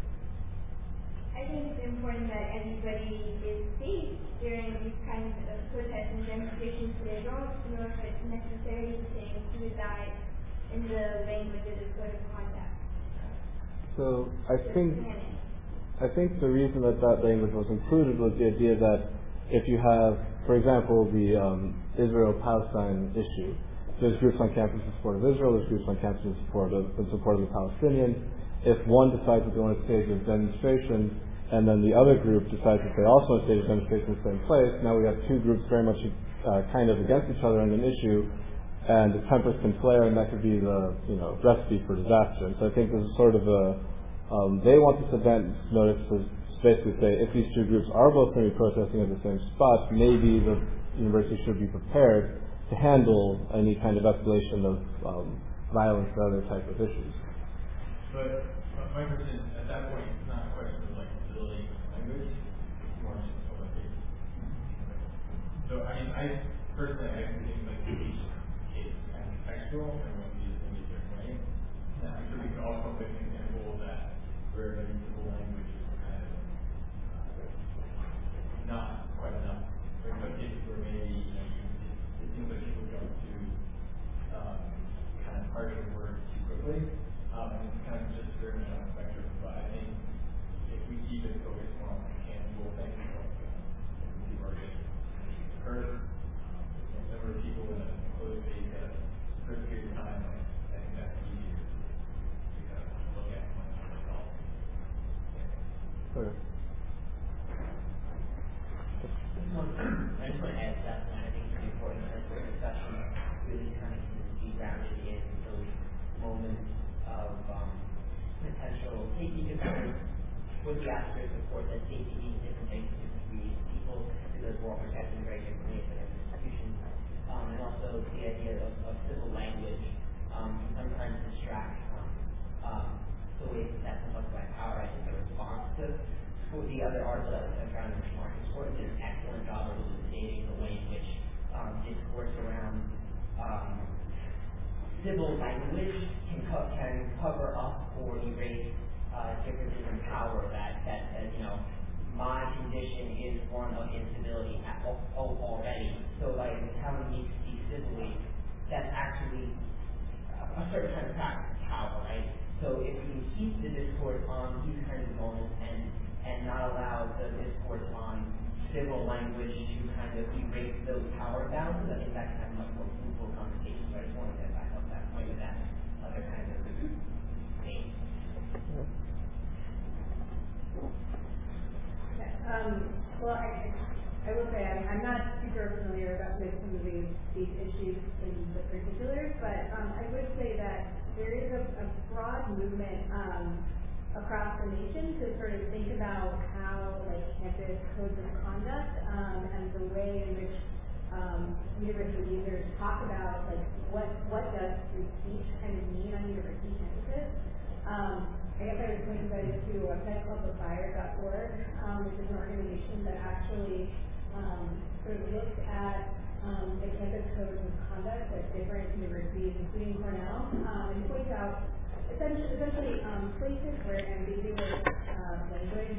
I think it's important that everybody is safe during these kinds of protests and demonstrations, so they don't know if it's necessarily saying suicide in the language of the code of conduct. So I think I think the reason that that language was included was the idea that if you have, for example, the um, Israel-Palestine issue, there's groups on campus in support of Israel, there's groups on campus in support of, in support of the Palestinians. If one decides that they want to stage a demonstration, and then the other group decides that they also want to stage a demonstration in the same place, now we have two groups very much uh, kind of against each other on an issue, and the tempers can flare, and that could be the you know recipe for disaster. And so I think this is sort of a Um, they want this event notice to basically say if these two groups are both going to be protesting at the same spot, maybe the university should be prepared to handle any kind of escalation of um, violence and other type of issues. But my question is, at that point, it's not a question of like civility of language, it's more just public safety. So I mean, I personally, I think like each case kind of textual and when we use in a certain way. And I'm sure we can all come up with an example that where maybe civil language is kind of uh, not quite enough. There's some cases where maybe you know, it seems like people jump to um, kind of harsher words too quickly. Um, and it's kind of just very much on the spectrum. But I think if we keep it focused more on the tangible things, like uh, people are getting hurt, um, the number of people in a closed space at a certain period of time, like, I think that's easier to kind of look at when it's resolved. Okay. I just want to add to that point. I think it's really important that the discussion really kind of be grounded in those moments of um, potential safety concerns with the aspect, of course, that safety means different things to different communities of people because we're all protecting very differently in different institutions. Um, and also the idea of, of civil language um, can sometimes distract from um, the ways that that's invoked by power. I think the response to the other article that was sent around in Marcus Court did an excellent job of elucidating the way in which um, discourse around um, civil language can, co- can cover up or erase uh, differences in power that, that says, you know, my condition is one of instability at, oh, already. So, like, telling me to speak civilly, that's actually a certain kind of practice of power, right? So, if we can keep the discourse on these kinds of moments and and not allow the discourse on civil language to kind of erase those power balances, I think that can have much more fruitful conversations. So I just wanted to back up that point with that other kind of thing. Um, well, I, I will say I'm, I'm not super familiar about with some of these, these issues in the particulars, but um, I would say that there is a, a broad movement um, across the nation to sort of think about how like campus codes of conduct um, and the way in which um, university leaders talk about like what what does free speech kind of mean on university campuses. Um, I guess I was pointing you guys to a website called the fire dot org, um, which is an organization that actually um, sort of looks at um, the campus codes of conduct at different universities, including Cornell, um, and points out essentially, essentially um, places where ambiguous uh, language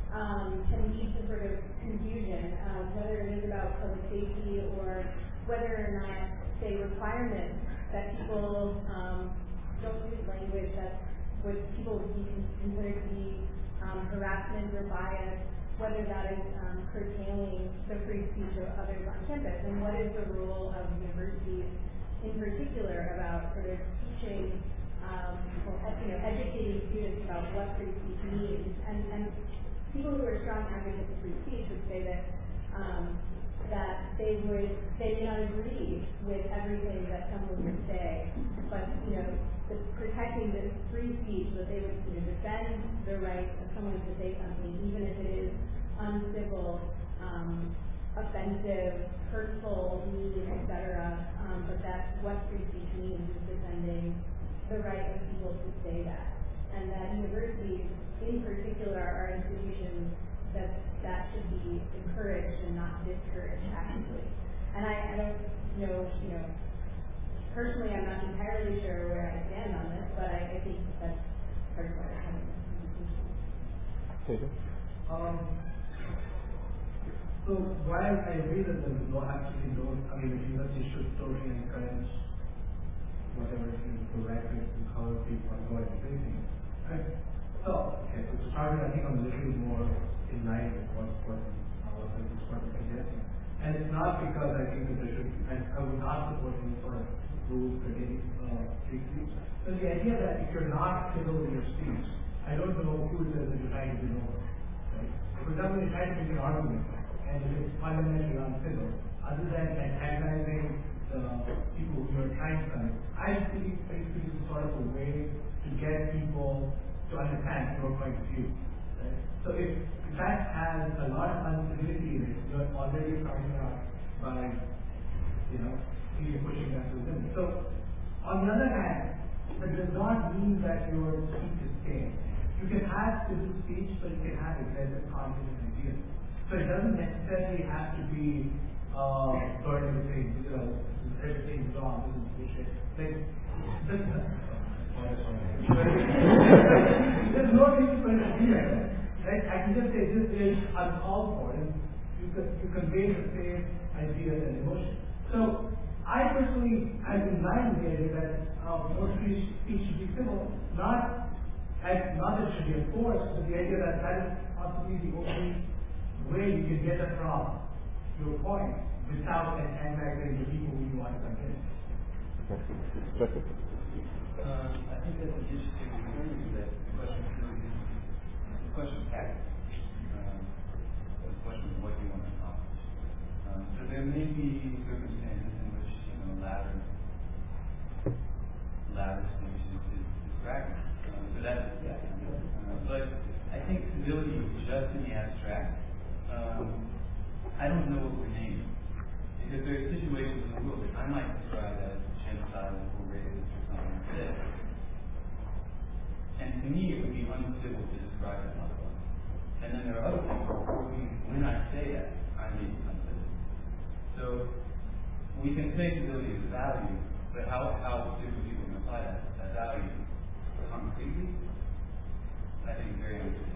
um, can lead to sort of confusion, uh, whether it is about public safety or whether or not, say, requirements that people um, don't use language that would people would be considered to be um, harassment or bias, whether that is um, curtailing the free speech of others on campus, and what is the role of universities in particular about sort of teaching Um, or, you know, educating students about what free speech means, and, and people who are strong advocates of free speech would say that um, that they would they may not agree with everything that someone would say, but you know, the, protecting this free speech, that they would you know, defend the right of someone to say something, even if it is uncivil, um, offensive, hurtful, mean, et cetera. Um, but that what free speech means is defending the right of people to say that, and that universities in particular are institutions that that should be encouraged and not discouraged actively. And I, I don't know, you know, personally I'm not entirely sure where I stand on this, but I, I think that's part of what I'm having. Um, so while I agree that the law actually don't, I mean the university should totally encourage whatever is correct to color people are going and thinking. Right? So, okay, so to start with, I think I'm a little more in line with what what our this part is suggesting. And it's not because I think that there should, and I would not support any sort of rules pertaining uh, free speech. So the idea that if you're not civil in your speech, I don't know who it is that you're trying to win over. Right? For example, you're trying to make an argument, and if it's fundamentally uncivil, other than antagonizing the people who are trying to, I believe free speech is sort of a way to get people to understand your point of view. Right? So if that has a lot of uncivility in it, you're already starting out by, you know, really pushing that to the limit. So on the other hand, that does not mean that your speech is tame. You can have civil speech, but you can have aggressive content and ideas. So it doesn't necessarily have to be uh, burning the thing, you know, everything's wrong, this is bullshit. Like, this, there's no reason for it to be like that. Right? I can just say this is uncalled for, and you, you convey the same ideas and emotions. So I personally am in line with the idea that uh, more speech, speech should be civil, not as not that it should be enforced, but the idea that that is possibly the only way you can get across your point without antagonizing the people who you want to convince. Um, I think that's an interesting thing that the question really is the question of tactics. Um, the question of what you want to accomplish. Um, so there may be circumstances in which, you know, louder louder speech is, is, is practiced. Um, so that's yeah. Uh, but I think civility just in the abstract, um, I don't know what we're naming. Because there are situations in the world that I might describe as genocide or racism or something like this. And to me, it would be uncivil to describe it like that. And then there are other people who, when I say that, I mean uncivil. So we can say civility is a value, but how, how different people can apply that, that value concretely, I think is very uncivil.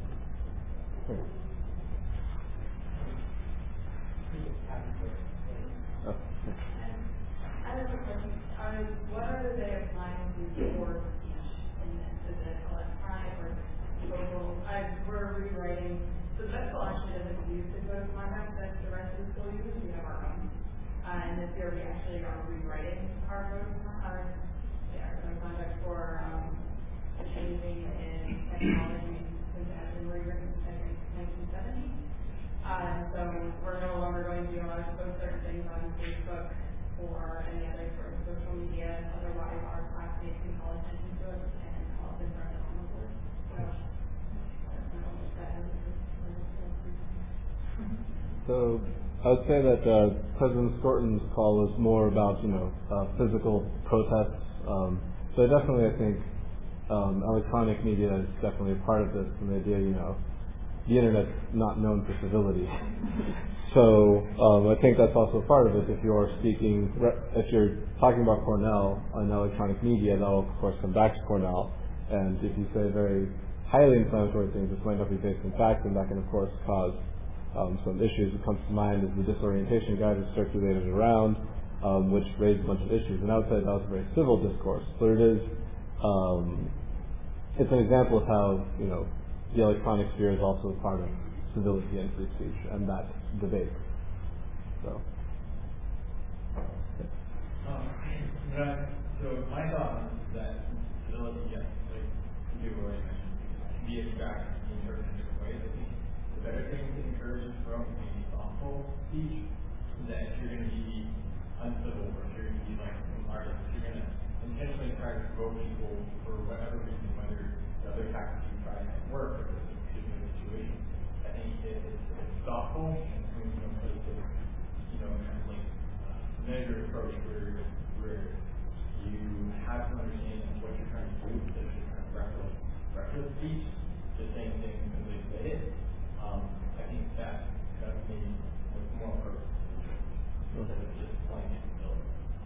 Oh. I have a question. Are, what are the appliances for speech in this? Is it electronic or vocal? I, we're rewriting. So Vexel actually doesn't use the code format that the rest of the school uses. We have our own. Uh, and this year we actually are rewriting our code, our, yeah, our code conduct for um, the changing in technology since it has been rewritten since nineteen seventy. Uh, so we're no longer going to be allowed to post certain things on Facebook or any other sort of social media. Otherwise, our classmates can call attention to it and call us in front of the board. So I don't know what that is. So I would say that uh, President Thornton's call was more about, you know, uh, physical protests. Um, so definitely, I think um, electronic media is definitely a part of this, and the idea, you know, the internet's not known for civility. So um, I think that's also part of it. If you're speaking, if you're talking about Cornell on electronic media, that will of course come back to Cornell. And if you say very highly inflammatory things, this might not be based in fact, and that can of course cause um, some issues. What comes to mind is the disorientation guide that's circulated around, um, which raised a bunch of issues. And I would say that was a very civil discourse. So it is, um, it's an example of how, you know, the electronic sphere is also a part of civility and free speech and that debate. So, okay. um, right. So my thought is that civility, yes, like you already mentioned, can be abstract and interpreted in different ways. I think the better thing to encourage from a thoughtful speech is that if you're going to be uncivil or if you're going to be like an artist, if you're going to intentionally try to provoke people for whatever reason, whether the other tactics you try to work or it's a particular situation. I think it, it's, it's thoughtful and it's coming from a place of, you know, kind of like uh, measured approach where where you have some understanding of what you're trying to do instead of just kind of reckless, reckless speech, just saying things because they say it. Um, I think that that's maybe what's more appropriate instead of just plain ability.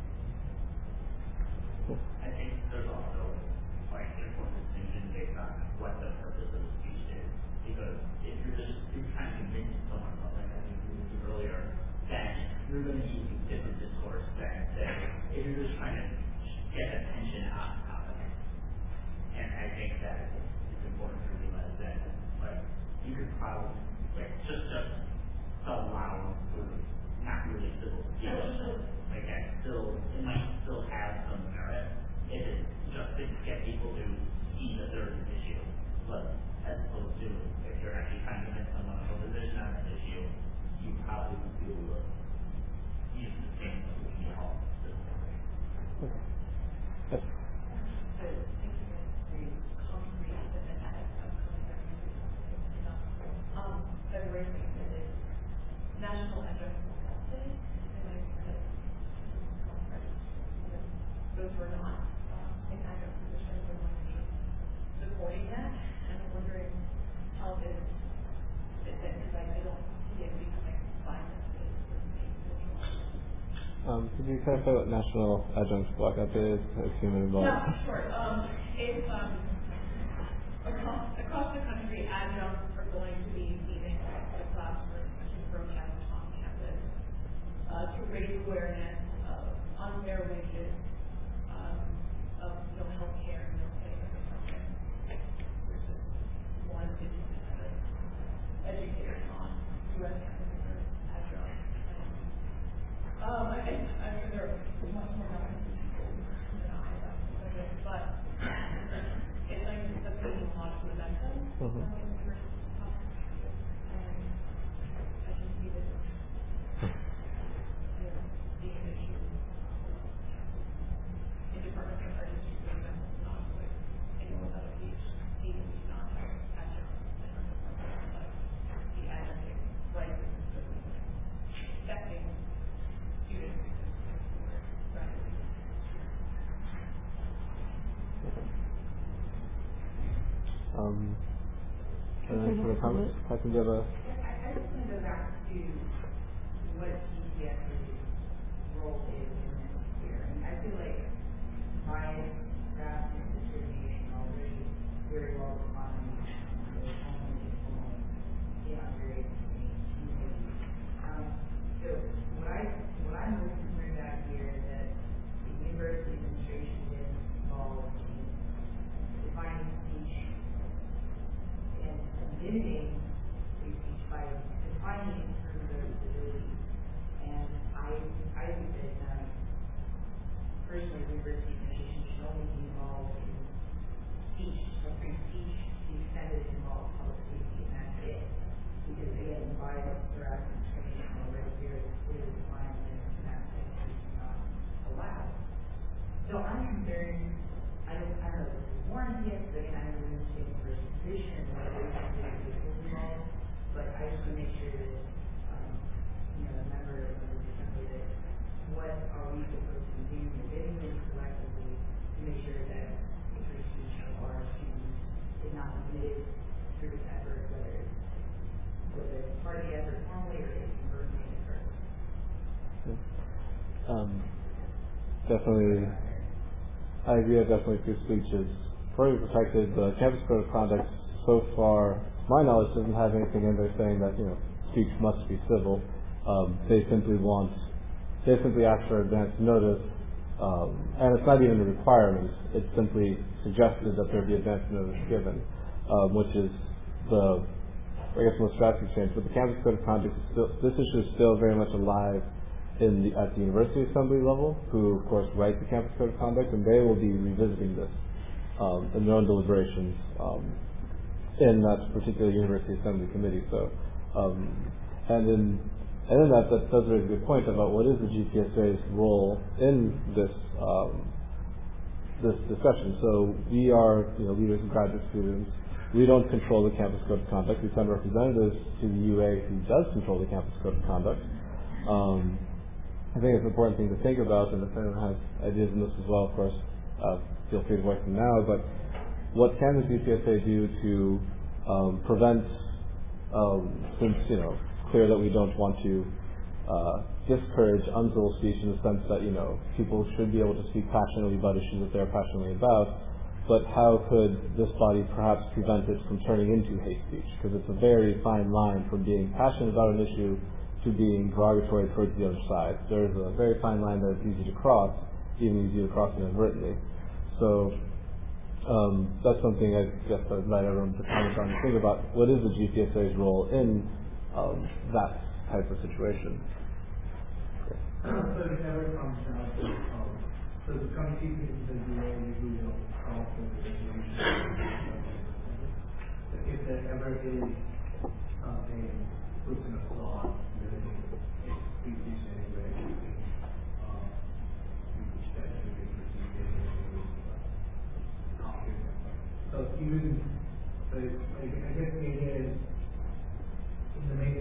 I think there's also like an important distinction based on what the purpose of the speech is. Because if you're just you're trying to convince someone of something, I think you mentioned earlier, then you're going to use different discourse than say if you're just trying to get attention out of topic. And I think that it's important to realize that like you could probably like just just so loud sort of not really civil speech. Like that still it might still have some merit if it's just to get people to see that there's an issue. But as opposed to if you're actually trying to convince someone of a position on an issue, you probably would be able to use the same that would be all system. So thinking of the concrete we're saying that it's National Adjunct Faculty Day, and I think that those who are not um, in adjunct positions are going to be supporting that, and I'm wondering how this fits in, because I don't see it becoming violent. Um, could you clarify what National Adjunct Blackout Day is? I assume it involves. Yeah, sure. Um, it's um, across, across the country, adjuncts are going to be leaving the classroom to protest on campus uh, to raise awareness of unfair wages, um, of no health care, no pay for something. There's just one to two kind of educators on U S campuses or adjuncts. Um, I, I'm sure there are much more knowledgeable people than I about this, but it's like a big lot of momentum. Mm-hmm. Um, and I can see this, you know, being an issue in departments like our district, for example, not like anyone without a PhD and not have adjuncts in our department, but the adjunct rights is affecting students. Um, any further comments? I can give a. I, I just want to go back to what GPS's role is in this here. And I feel like bias, harassment, discrimination already very well defined in the common informal, you know, very communities. Um, so what I what I'm most concerned about here is that the university administration is involved in defining speech and limiting free speech by defining it in terms of disability. And I I think that um, personally the university administration should only be involved in speech, so free speech to the extent that it involves public safety, and that's it. Because again, bias, harassment, discrimination already very clearly defined, and that's not allowed. So I'm concerned. I don't, I don't know if this is warranted yet, but again, I don't really understand the first position and what it is that the individuals involved. But I just want to make sure that, um, you know, a member of the assembly that what are we supposed to be doing individually, collectively, to make sure that the free speech of our students is not limited through this effort, whether it's whether it's part of the effort formally or if you personally occurs. Um, definitely. I agree that definitely free speech is very protected. The campus code of conduct so far, my knowledge, doesn't have anything in there saying that, you know, speech must be civil. Um, they simply want, they simply ask for advance notice, um, and it's not even a requirement. It's simply suggested that there be advance notice given, um, which is the, I guess, most drastic change. But the campus code of conduct is still, this issue is still very much alive in the, at the university assembly level, who of course write the campus code of conduct, and they will be revisiting this um, in their own deliberations um, in that particular university assembly committee. So, um, and in and in that, that does raise a good point about what is the G P S A's role in this um, this discussion. So we are, you know, leaders and graduate students. We don't control the campus code of conduct. We send representatives to the U A who does control the campus code of conduct. Um, I think it's an important thing to think about, and if anyone has ideas on this as well, of course, uh, feel free to voice them now. But what can the G P S A do to um, prevent, um, since, you know, clear that we don't want to uh, discourage uncivil speech in the sense that, you know, people should be able to speak passionately about issues that they're passionately about, but how could this body perhaps prevent it from turning into hate speech? Because it's a very fine line from being passionate about an issue to being derogatory towards the other side. There's a very fine line that it's easy to cross, even easy to cross inadvertently. So um, that's something I guess I'd invite everyone to comment on and think about. What is the G P S A's role in um, that type of situation? So it never comes down to, um, so the committee meetings that you usually don't come up with the resolution. If there ever is something put in a clause, so even, so I guess the idea is, in the main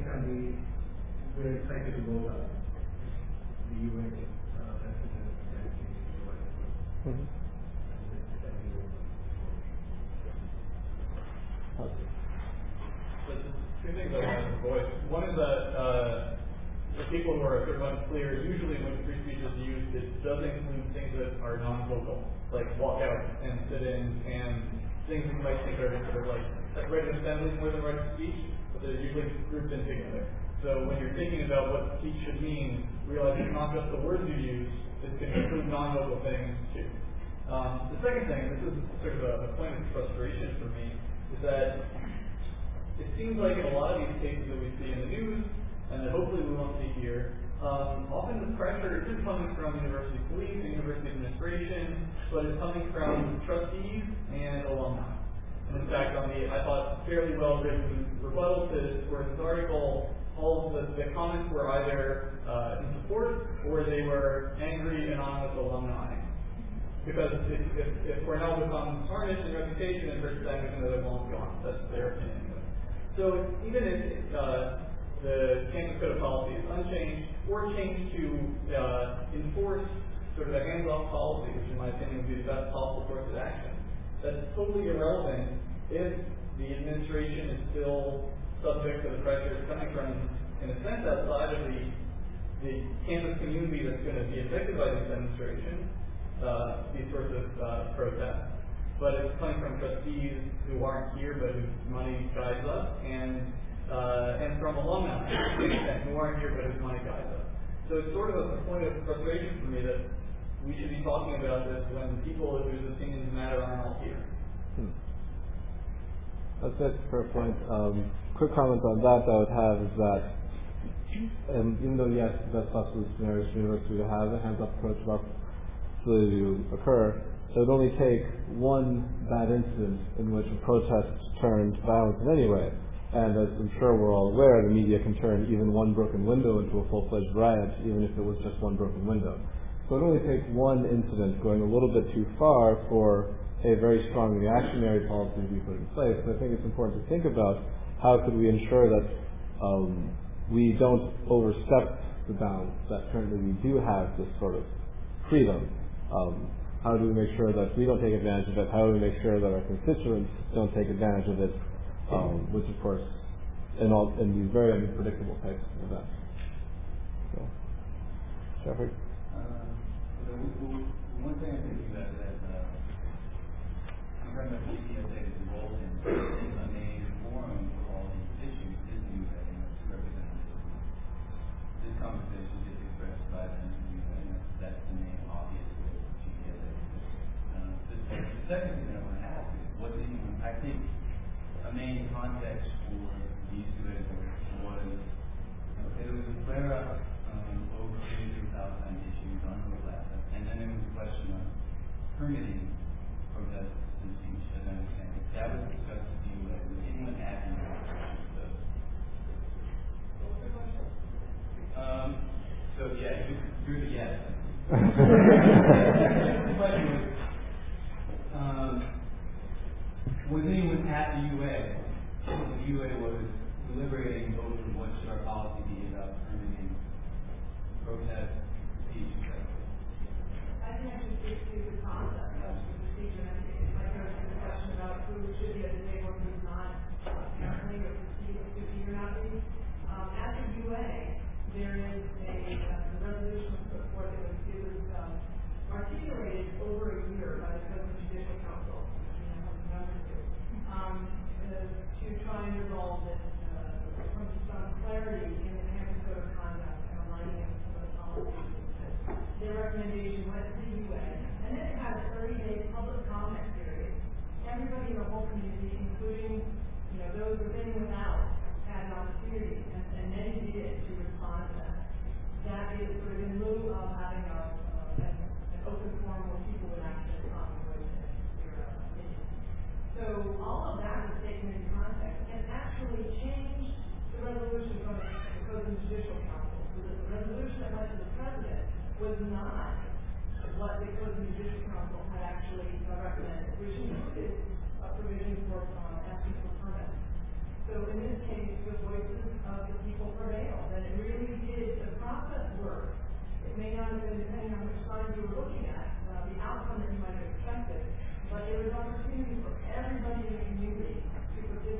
So two things I wanted to avoid. One is that uh, the people who are sort of unclear, usually when free speech is used, it does include things that are non-vocal, like walkout and sit-ins and things you might think are sort of like, like right of assembly more than right of speech, but they're usually grouped in together. So when you're thinking about what speech should mean, realize it's not just the words you use, it can include non-vocal things too. Um, the second thing, this is sort of a, a point of frustration for me, is that it seems like in a lot of these cases that we see in the news, and that hopefully we won't see here, um, often the pressure isn't coming from university police and university administration, but it's coming from trustees and alumni. And in fact, on the, I thought, fairly well-written rebuttal to this, where this article, all of the, the comments were either uh, in support or they were angry, anonymous alumni. Because if, if, if Cornell becomes tarnished in reputation and versus academics, another won't be on. That's their opinion anyway. So even if uh, the campus code of policy is unchanged or changed to uh, enforce sort of a hands-off policy, which in my opinion would be the best possible course of action, that's totally irrelevant if the administration is still subject to the pressures coming from, in a sense, outside of the, the campus community that's going to be affected by this demonstration, uh, these sorts of uh, protests. But it's coming from trustees who aren't here but whose money guides us, and uh, and from alumni who aren't here but whose money guides us. So it's sort of a point of frustration for me that we should be talking about this when people whose opinions matter aren't all here. Hmm. That's it, fair point. Um, quick comment on that I would have is that um, even though yes, the best possible scenario for university to have a hands-up approach about facility to occur, it would only take one bad incident in which a protest turned violent in any way. And as I'm sure we're all aware, the media can turn even one broken window into a full-fledged riot, even if it was just one broken window. So it would only take one incident going a little bit too far for a very strong reactionary policy to be put in place. And I think it's important to think about how could we ensure that um, we don't overstep the bounds, that currently we do have this sort of freedom. Um, how do we make sure that we don't take advantage of it? How do we make sure that our constituents don't take advantage of it? Um, which, of course, in all in these very unpredictable types of events. So, Jeffrey. Uh, the, the, the one thing I'm thinking about is that uh, I'm talking about P C S A is involved in a main forum for all these issues is the U A and its representatives. This conversation is expressed by them in the U A, and that's, that's the main obvious way P C S A is. Uh, the, the second thing I want to ask is what do you, I think a main context for these two editors was okay, there was a flare up um, over major Palestine issues on the plaza, and then there was a question of permitting protests and speech, as I understand it. That was discussed with the U A. Was anyone asking about questions of those? What was the question? Um, so yeah, you, you're the yes. The question was, um, was anyone at the U A? The U A was deliberating over what should our policy be about permitting protest, speech, et cetera. I think I should speak to the concept of the procedure. I think it might go to the question about who should be at the table and who's not, apparently, or perceived to be or not be. Um, at the U A, there is a, uh, a resolution put forth that was, it was um, articulated over a year by the President Judicial Council. Um, uh, to try and resolve this, uh, some, some clarity in the campus code of conduct and aligning it with some of the policies. Their recommendation went to the U A, and then it had a thirty-day public comment period. Everybody in the whole community, including, you know, those within and without, had an opportunity, and, and many did to respond to that. That is sort of in lieu of having a, uh, an, an open forum where people would actually come and voice their opinion. So all of that was taken into context and actually changed the resolution from the Code and Judicial Council. So that the resolution that went to the President was not what the Code and Judicial Council had actually recommended, which included a provision for um, asking for permits. So in this case, the voices of the people prevailed, and it really did, the process worked. It may not have been, depending on which side you were looking at, uh, the outcome that you might have expected, but there was opportunity for everybody in the community to participate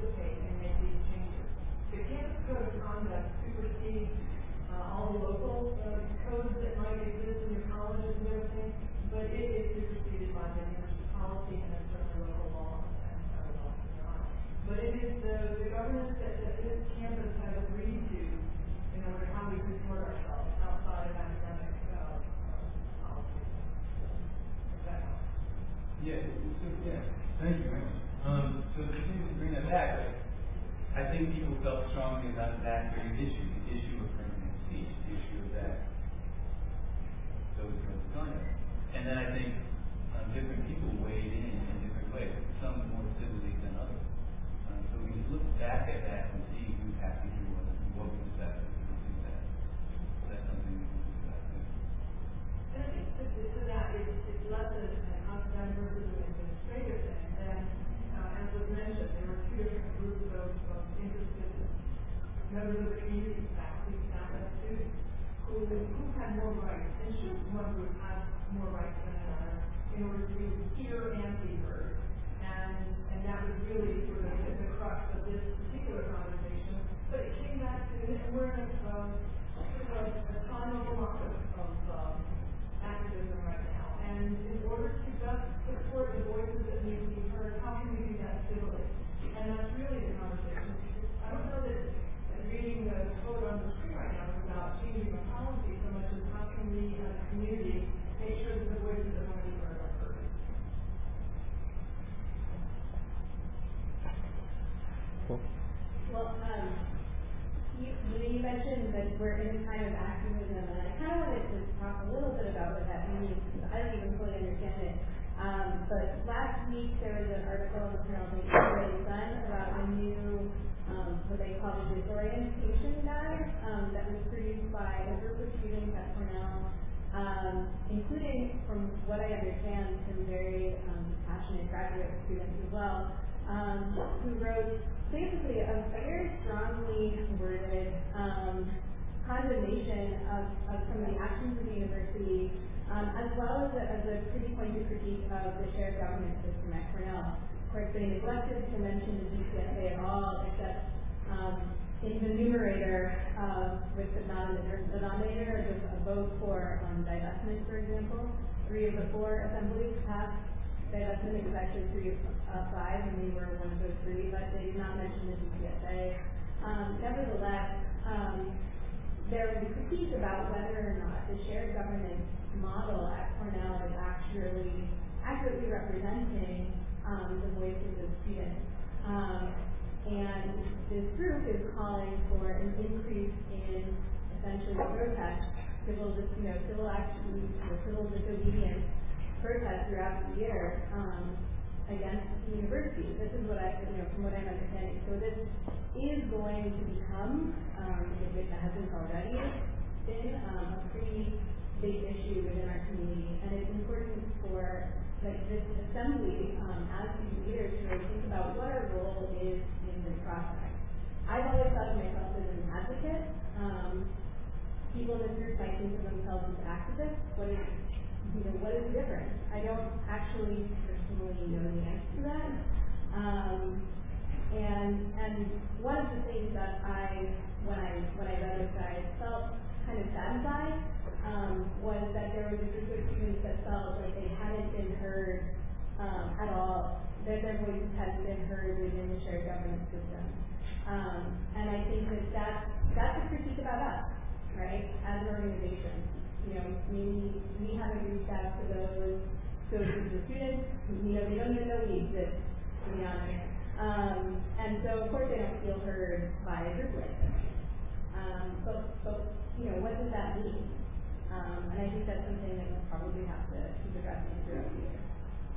all the local uh, codes that might exist in your colleges and everything, but it is superseded by the university policy and then certainly local law and federal law. But it is the, the governance that, that this campus has agreed to in order how we support ourselves outside of academic uh, policy. Yeah, so, yeah, thank you very much. Um, so to continue to bring that back, like, I think people felt strongly about that very issue, the issue of permanent speech, the issue of that. So it's going to. And then I think um, different people weighed in in different ways, some more civilly than others. Um, so we can look back at that and see who's happy who wasn't, what was accepted, who was accepted. That's something we can discuss. And I think to, to that, it's, it's less an academic versus an administrative thing. And uh, as was mentioned, there were two different groups of, of interested members of the community, faculty, staff, and students, who, who had more rights, and should one group have more rights than another in order to hear and be heard. And, and that was really sort of the, the crux of this particular conversation. But it came back to, and we're in a, um, sort of a time of a lot of, of um, activism right now. And in order to best support the voices that need to be heard, how can we do that civilly? And that's really the conversation. I don't know that, that reading the quote on the screen right now is about changing the policy so much as how can we, as a community, make sure that the voices that want to be heard are heard. Cool. Well, um, you, you mentioned that we're in a time of activism, and I kind of wanted to talk a little bit about what that means, because I don't even fully understand it. Um, but last week there was an article in the Herald Sun about a new, um, what they call the disorientation guide, um, that was produced by a group of students at Cornell, um, including, from what I understand, some very um, passionate graduate students as well, um, who wrote basically a, a very strongly worded um, condemnation of, of some of the actions of the university, um, as well as a, as a pretty pointed critique of the shared government system at Cornell. Of course, they neglected to mention the G C S A at all, except um, in the numerator, uh, with the denominator, there's a vote for um, divestment, for example. Three of the four assemblies passed divestment. It was actually three of uh, five, and we were one of those three, but they did not mention the G C S A. Um, nevertheless, um, there was a critique about whether or not the shared governance model at Cornell is actually accurately representing um, the voices of students. Um, and this group is calling for an increase in essentially protest, civil, you know, civil action, or civil disobedience protests throughout the year um, against the university. This is what I, you know, from what I'm understanding. So this is going to become, um, if it hasn't already been, um, a pretty big issue within our community, and it's important for like this assembly um, as student leaders to really think about what our role is in this process. I've always thought of myself as an advocate. Um, people in this group might think of themselves as activists. What is, you know, what is the difference? I don't actually personally know the answer to that. Um, and and one of the things that I, when I when I read this guide, felt kind of satisfied. Um, was that there was a group of students that felt like they hadn't been heard um, at all, that their voices hadn't been heard within the shared governance system. Um, and I think that that's, that's a critique about us, right, as an organization. You know, maybe we haven't reached out to those, those groups of students, you know, they don't even know we exist, to be honest. Um, and so, of course, they don't feel heard by a group like this. Um, but, but, you know, what does that mean? Um, and I think that's something that we'll probably have to keep addressing throughout the year.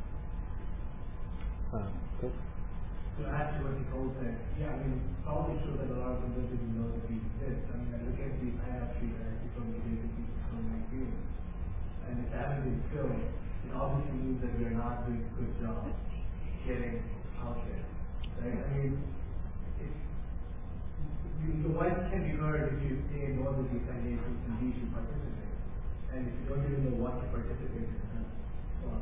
Uh, good. To add to what Nicole said, yeah, I mean, it's probably true that a lot of them don't even know that we exist. I mean, I look at the I F tree there, it's only basically so many feelings. And if that hasn't been filled, it obviously means that we're not doing a good job getting out there. Right? I mean, if you, the voice can be heard if you A, know that the candidates and B, should participate. And if you don't even know what to participate in, well,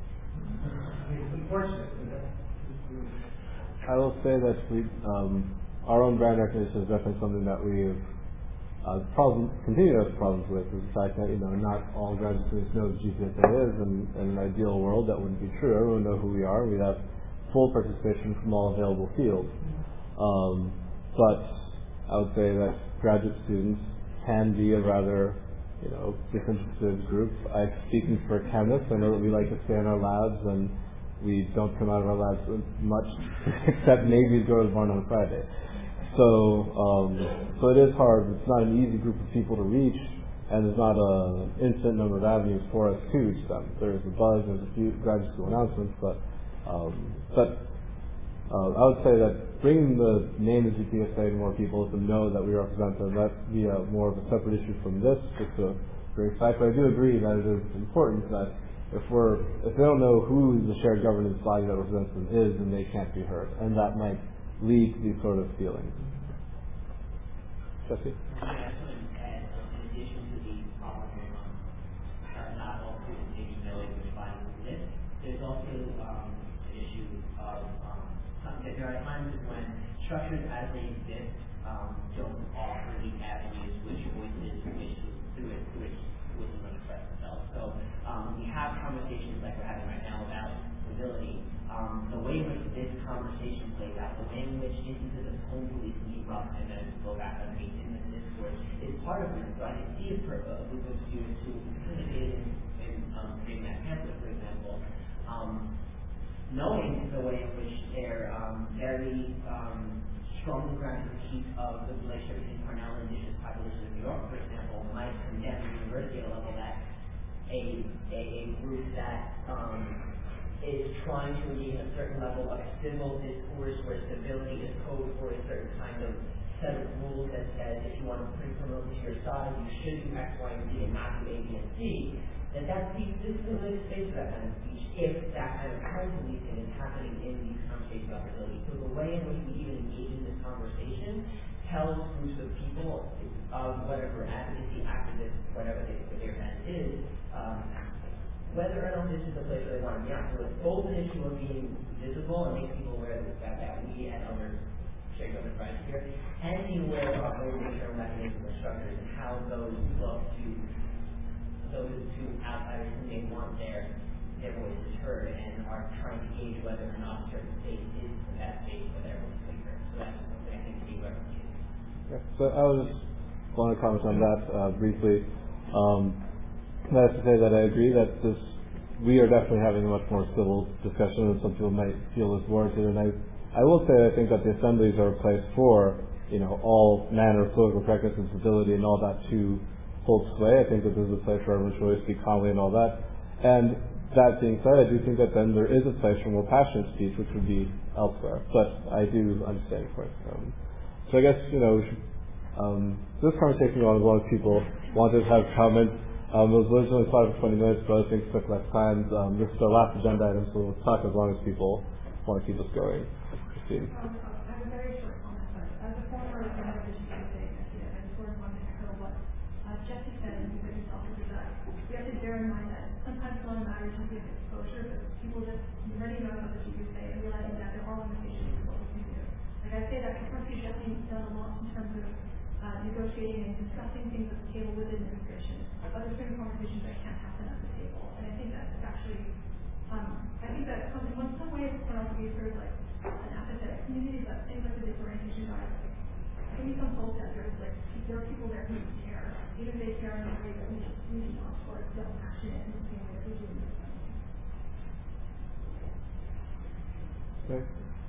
I mean, it's unfortunate, but that's just I will say that we, um, our own brand recognition is definitely something that we've uh, problem, continue to have problems with, is the fact that, you know, not all graduate students know what G C S A is, and in an ideal world that wouldn't be true. Everyone would know who we are. We'd have full participation from all available fields. Um, but I would say that graduate students can be a rather, you know, disinterested group. I, speaking for chemists, I know that we like to stay in our labs, and we don't come out of our labs much, except maybe go to the barn on a Friday. So, um, so it is hard. It's not an easy group of people to reach, and there's not an infinite number of avenues for us to reach them. There's a buzz, there's a few graduate school announcements, but, um, but uh, I would say that bringing the name of G P S A to more people, let them know that we represent them, that'd be a, more of a separate issue from this, just a very fact. But I do agree that it is important that if we're, if they don't know who the shared governance body that represents them is, then they can't be heard, and that might lead to these sort of feelings. Jesse? Yeah, I just want to add, um, in addition to the problem of uh, not all students maybe knowing which body exists, there's also um, an issue of um, some, there are times when structures as they exist um, don't offer the avenues which voices which through it through which voices might express themselves. So um, we have conversations like we're having right now about civility. Um, the way in which this conversation plays out, the way in which instances of home policing erupt and then go back underneath in the discourse is part of this. So I can see a, per, a group of students who participated in, in um, creating that pamphlet, for example, um, knowing the way in which their um, very um, strongly grounded critique of the relationship between Cornell and indigenous populations of New York, for example, might condemn the university at a level that a, a, a group that um, is trying to engage in a certain level of civil discourse where civility is code for a certain kind of set of rules that says if you want to bring criminals to your side, you should do X, Y, and Z and not do A, B, and C, then that speaks, this is a really space for that kind of speech if that kind of home policing is happening in these conversations about civility. So the way in which we even engage in this conversation tells groups of people, of whatever advocacy, activists, whatever they, their event is, um, whether or not this is the place where they want to be at. So it's both an issue of being visible and making people aware of the fact that we and others share government rights here, and being aware of our own internal mechanisms and structures and how those look to those to outsiders who may want their their voices heard and are trying to gauge whether or not a certain space is the best space for their voice to be heard. So that's something I think to be replicated. Yeah, so I was just want to comment on that uh, briefly. Um, That is to say that I agree that this, we are definitely having a much more civil discussion, and some people might feel is warranted. And I, I will say I think that the assemblies are a place for, you know, all manner of political correctness and civility and all that to hold sway. I think that this is a place where everyone should really speak calmly and all that. And that being said, I do think that then there is a place for more passionate speech, which would be elsewhere. But I do understand, of course. Um, so I guess, you know, we should, um, this conversation, a lot of people wanted to have comments. Um, it was originally planned for twenty minutes, but I think it took less time. Um, this is our last agenda item, so we'll talk as long as people want to keep us going. Christine. Um, I have a very short comment, but as a former member of the G P S A, I just sort of want to echo what uh, Jesse said, and you said yourself, is that we have to bear in mind that sometimes it only matters to give exposure, but people just already know about the G P S A and realizing that there are limitations to what we can do. Like I say that I see Jesse's done a lot in terms of uh, negotiating and discussing things at the table with administration. But there's certain conversations that can't happen at the table, and I think that's actually, um, I think that in some ways it can also be sort of like an apathetic community, but things like the disorientation guide, like, maybe some soul centers, like, there are people there who care, even if they care in a way that we we not or feel passionate in the same way that we do in this one. Okay.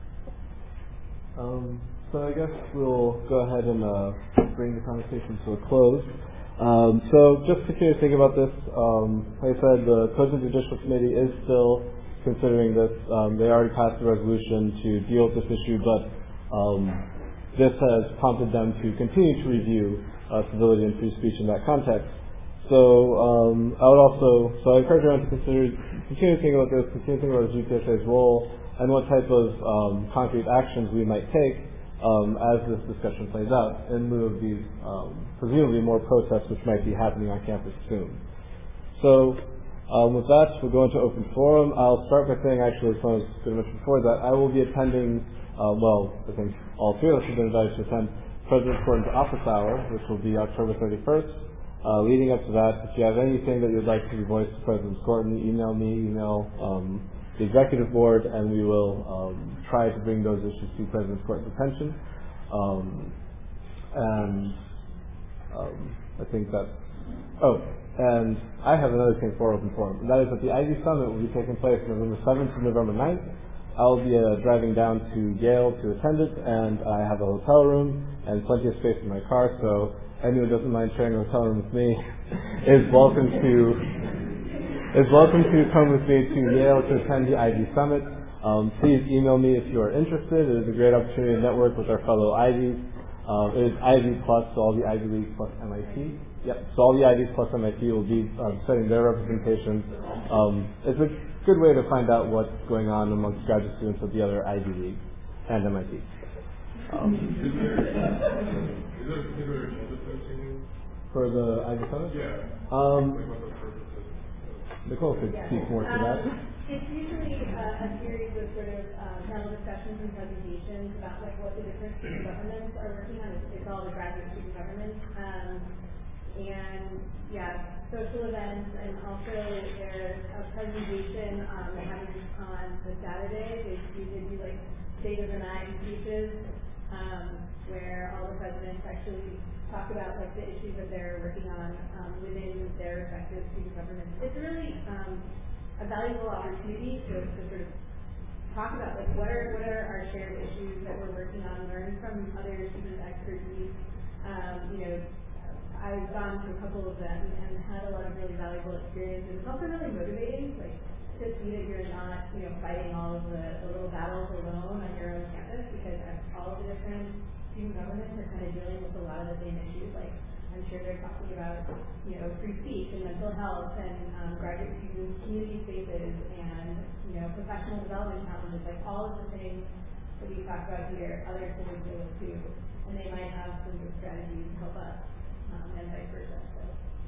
Um, so I guess we'll go ahead and uh, bring the conversation to a close. Um, so just to continue to think about this, um, like I said, the Codes and Judicial Committee is still considering this. Um, they already passed a resolution to deal with this issue, but um, this has prompted them to continue to review uh, civility and free speech in that context. So um, I would also, so I encourage everyone to consider, continue to think about this, continue to think about the G P S A's role, and what type of um, concrete actions we might take Um, as this discussion plays out, in lieu of these um, presumably more protests which might be happening on campus soon. So Um, with that, we'll go into open forum. I'll start by saying, actually, as I was going to mention before, that I will be attending, uh, well, I think all three of us have been invited to attend President Gordon's office hour, which will be October thirty-first. Uh, leading up to that, if you have anything that you'd like to be voiced to President Gordon, email me, email um, the executive board, and we will um, try to bring those issues to President Gordon's attention. Um, and um, I think that, oh, and I have another thing for open forum, and that is that the Ivy Summit will be taking place November seventh to November ninth. I'll be uh, driving down to Yale to attend it, and I have a hotel room and plenty of space in my car, so anyone who doesn't mind sharing a hotel room with me is welcome to is welcome to come with me to Yale to attend the Ivy Summit. Um, please email me if you are interested. It is a great opportunity to network with our fellow Ivies. Um, it is Ivy Plus, so all the Ivy League plus M I T. Yep, so all the Ivies plus M I T will be um, setting their representations. Um, it's a good way to find out what's going on amongst graduate students of the other Ivy Leagues and M I T. Um, is there, is there a particular agenda posting for the Ivy Summit? Yeah. Um, like what the purpose is. Nicole could yeah. speak more to um, that. It's usually uh, a series of sort of uh, panel discussions and presentations about like what the different student governments are working on. It's, it's all the graduate student governments. Um, and yeah, social events, and also there's a presentation um, they have on the Saturday. They do, they do like state of the night speeches um, where all the presidents actually talk about like the issues that they're working on um, within their respective student governments. It's really um, a valuable opportunity to, to sort of talk about like what are what are our shared issues that we're working on, learn from other student expertise. Um, you know, I've gone to a couple of them and had a lot of really valuable experiences. It's also really motivating, like to see that you're not, you know, fighting all of the, the little battles alone on your own campus, because all of the different student governments are kind of dealing with a lot of the same issues. Like I'm sure they're talking about, you know, free speech and mental health and um, graduate students, community spaces, and you know, professional development challenges. Like all of the things that we talk about here, other schools deal with too, and they might have some good strategies to help us. Um, and vice versa. So,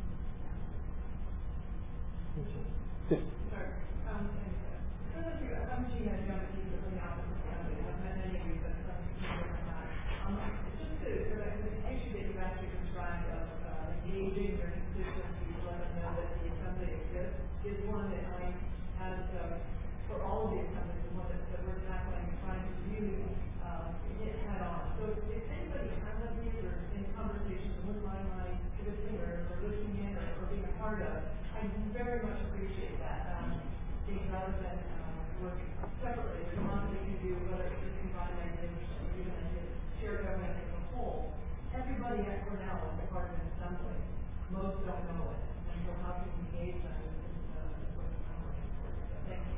yeah. Sorry. Um, for those of you, I'm Gina, I know that you really out of the family. I've met many of you, but some of you are not. Um, just to, for the issue that you actually described of uh, engaging your constituencies to let them know that the assembly exists is one that I, as uh, for all of the assemblies, is one that, that we're tackling and trying to really uh, hit head on. So if anybody has ideas or in conversations with my mind, listening or, or listening in or, or being a part of, I very much appreciate that. Um, being rather than uh, work separately, there's a lot that we can do, whether it's just combined ideas or even ideas, shared government as a whole. Everybody at Cornell is a part of an assembly. Most don't know it. And so how can we engage them is uh, what I'm working for. So thank you.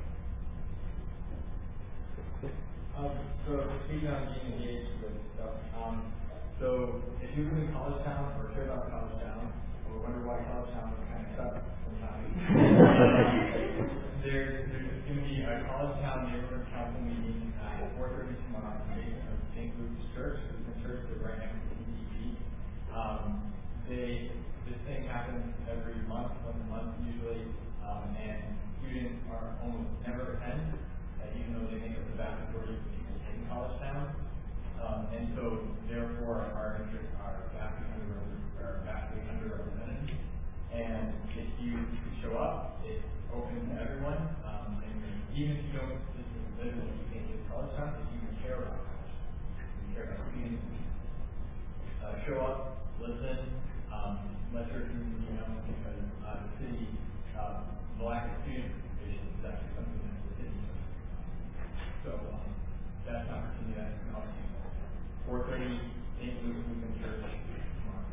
Um, so speaking on being engaged with stuff, um, so if you live in College Town or care about College Town or wonder why College Town kind of sucks sometimes, there's there's going to be a College Town neighborhood council meeting at four thirty tomorrow in the basement of Saint Luke's Church. It's a church that's right next to T T V. Um, they this thing happens every month, once a month usually, um, and students are almost never attend, uh, even though they make up the vast majority of people in College Town. Um, and so, therefore, our interests are vastly underrepresented. Are vastly underrepresented. And if you show up, it's open to everyone. Um, and even if you don't just live in what you think is College Town, if you care about College Town, you care about community, uh, show up, listen, um, let your community know, because uh, the city, uh, the lack of student participation is actually something that the city does. So um, that's an opportunity that can help you. four thirty, Saint Luke's Lutheran Church tomorrow.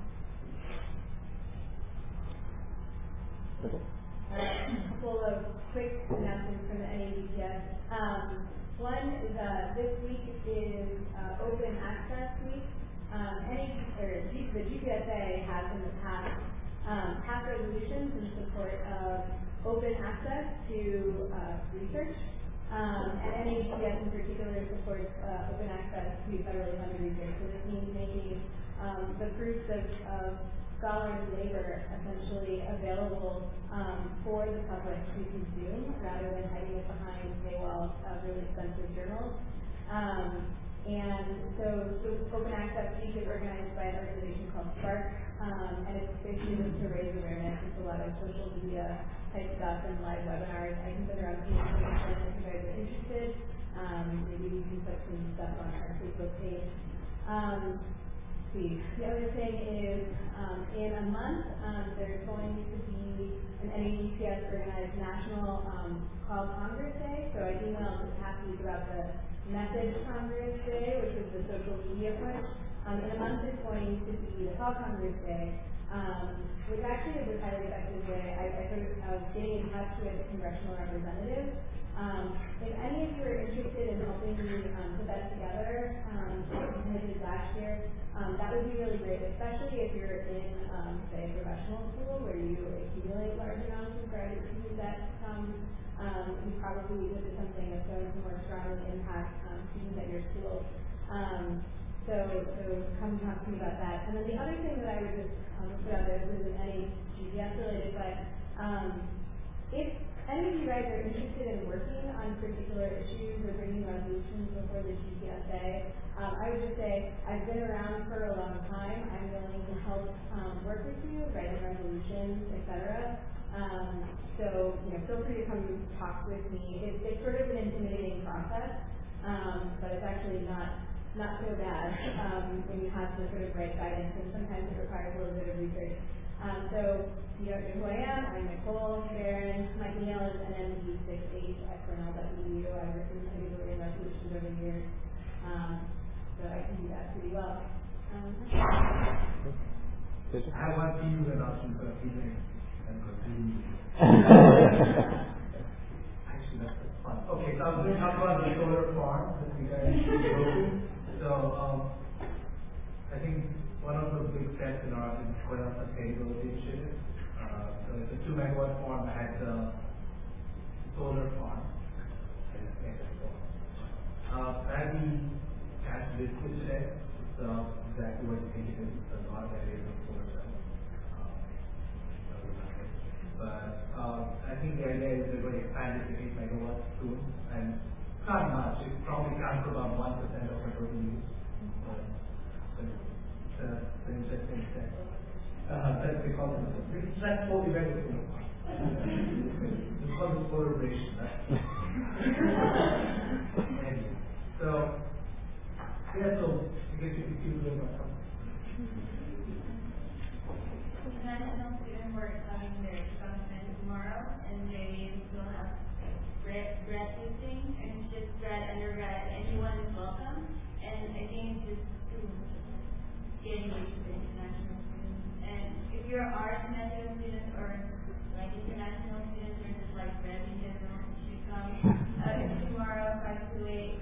A couple of quick announcements from the N A B P S. Um, one is uh, this week is uh, Open Access Week. Um, any, or G, the G P S A has in the past um, passed resolutions in support of open access to uh, research. Um, and N A B P S in particular supports uh, open access to federally funded research. So this means making um, the fruits of, of scholars' labor essentially available um, for the public to consume rather than hiding it behind paywalls of really expensive journals. Um, and so, so Open Access Week is organized by an organization called Spark, um, and it's basically just to raise awareness. It's a lot of social media type stuff and live webinars. I can send around some information if you guys are interested. Um, maybe we can put some stuff on our Facebook page. Um, see. The other thing is, um, in a month, um, there's going to be an N A U C S organized national um, Call Congress Day. So I emailed this past week about the Message Congress Day, which is the social media push. Um, in a month, it's going to be the Call Congress Day, um, which actually is a highly effective way. I, I sort of I was getting in touch with congressional representatives. Um, if any of you are interested in helping me um, put that together, um, like we kind of did last year, um, that would be really great, especially if you're in, um, say, professional school where you accumulate large amounts of graduate student debt from. Um, you probably would do something that's going to more strongly impact um, students at your school. Um, so, so come talk to me about that. And then the other thing that I would just um, put out there, this isn't any G P S related, but um, if any of you guys are interested in working on particular issues or bringing resolutions before the G P S A, um, I would just say I've been around for a long time. I'm willing to help um, work with you, writing resolutions, et cetera. Um, so, you know, feel free to come talk with me. It, it's sort of an intimidating process, um, but it's actually not not so bad um, when you have to sort of write guidance, and sometimes it requires a little bit of research. Um, so, you know, who I am, I'm Nicole Barron. My email is n m d sixty-eight at cornell dot e d u. I've written heavy voting resolutions over the years, um, so I can do that pretty well. Um, I have one to you and option for a feeling. Actually, that's fun. Okay, so I'm going to talk about the solar farm that we guys should go to. So, um, I think one of the big steps in our Cornell sustainability initiative. Uh, so it's a two megawatt farm at the solar farm. Uh, as we catch this today, it's uh, exactly what you think it is. It's a lot of areas of solar cells. But uh, I think the idea is they're going to expand it to eight megawatts soon, and not much. It probably counts for about one percent of our total use. Uh, so it's, uh, it's an interesting step. Uh, that's the concept. That's what we read it. It's called the polarization. So yeah, so I guess you can see a little bit about something. National Student Work having their function tomorrow, and they will have grad, grad tasting, internship, grad, undergrad, anyone is welcome. And I think just to get engaged with international students. And if you're an art international student or like international students or just like grad in general, you should come. Uh, tomorrow, five to eight.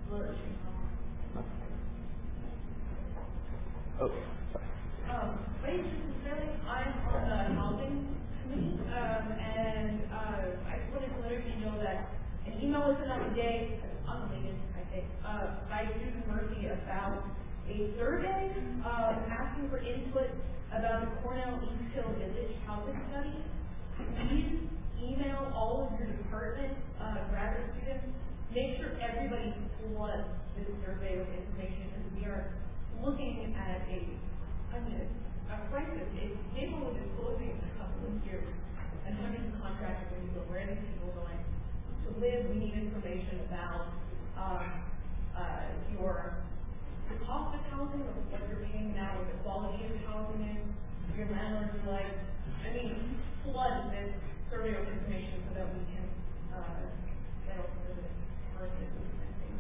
Oh. Um, wait, really, I'm on the housing committee, um, and uh, I just wanted to let everybody know that an email was sent out today, on the latest, I think, uh, by Student Mercy about a survey um, asking for input about the Cornell East Hill Village housing study. Please email all of your department uh, graduate students. Make sure everybody floods this survey with information, because we are looking at a I mean, a crisis. If neighborhood is closing in a couple of years, and hundreds of contractors are going to go, where are these people going to live? We need information about um, uh, your the cost of housing, or what you're paying now, what the quality of housing is. Your landlords are like, I mean, flood this survey of information so that we can uh, settle for this crisis and things.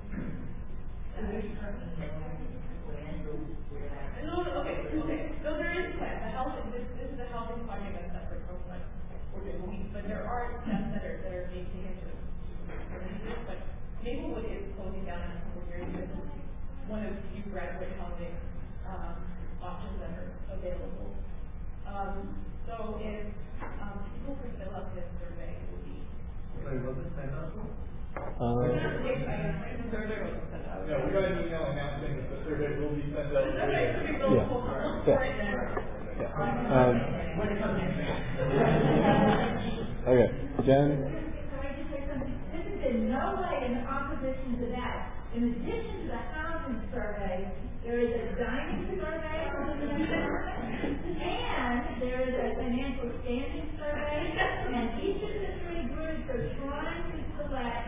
No, no, okay, okay. So there is a plan. The housing, this, this is a housing project that's separate from what we're doing. But there are steps that are that are being taken to this. But Maplewood is closing down in a couple of years. This is one of the few graduate housing um, options that are available. Um, so if um, people could fill out this survey, it would be. Sorry, was it sent out? Uh, Yeah, we got an email announcing that the survey will be sent out. yeah. Yeah. Yeah. Uh, again. So I just say something, this is in no way in opposition to that. In addition to the housing survey, there is a dining survey, and there is a financial standing survey, and each of the three groups are trying to select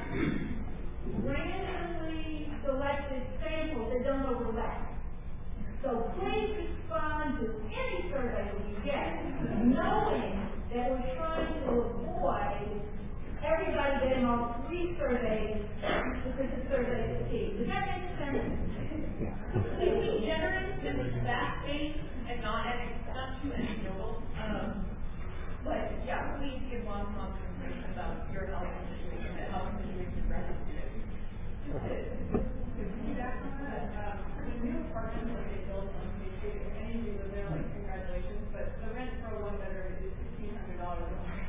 randomly selected samples that don't overlap. So please respond to any survey that you get, knowing that we're trying to avoid everybody getting all three surveys because the survey is key. Does that make sense? Please be generous and fact-based and not anecdotal and anecdotal. Um, but yeah, please give long form information about your health situation, the health situation for us students. To feedback on that, um, the new apartments that they built on K Street, if any of you live there, like congratulations, but the rent for a one bedroom is fifteen hundred dollars a month.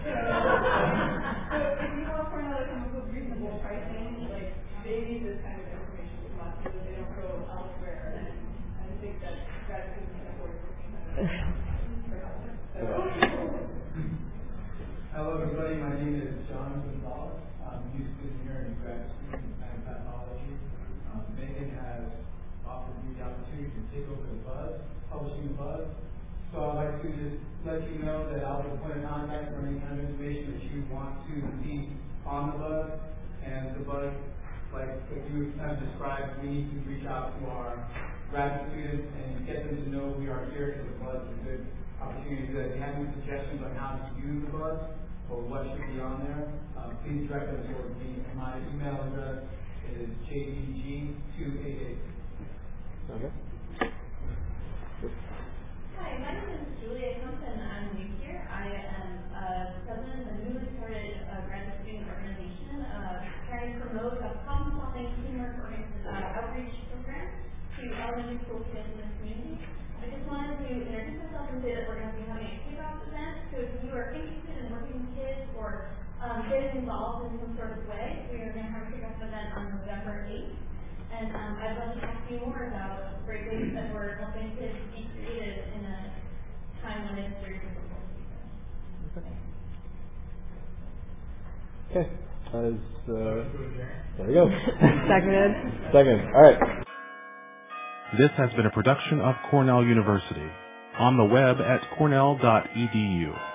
So if you want for another come up with reasonable pricing, like they need this kind of information from us so that they don't go elsewhere and, and think that grad students can afford fifteen hundred dollars. Hello everybody, my name is John Gonzalez. I'm a youth student here in grad student and pathology. Um, Megan has offered me the opportunity to take over the Buzz, publishing the Buzz. So I'd like to just let you know that I'll be the point of contact for any kind of information that you want to see on the Buzz. And the Buzz, like what you have described, we need to reach out to our graduate students and get them to know we are here, so the Buzz is a good opportunity to do that. If you have any suggestions on how to use the Buzz or what should be on there, uh, please direct them toward me. My email address is j b g two eight eight. Okay. Hi, my name is Julia Thompson. I'm new here. I am uh, president of a newly started uh, graduate student organization uh, trying to promote a problem-solving teamwork uh, outreach program to elementary school kids in the community. I just wanted to introduce myself and say that we're going to be having a kickoff event. So if you are interested in working with kids or um, getting involved in some sort of way, we are going to have a kickoff event on November eighth. And um, I'd love to talk to you more about great ways that we're helping kids be creative in a time when it's very difficult. Okay. That is, uh, there we go. Seconded. Second. All right. This has been a production of Cornell University. On the web at cornell dot e d u.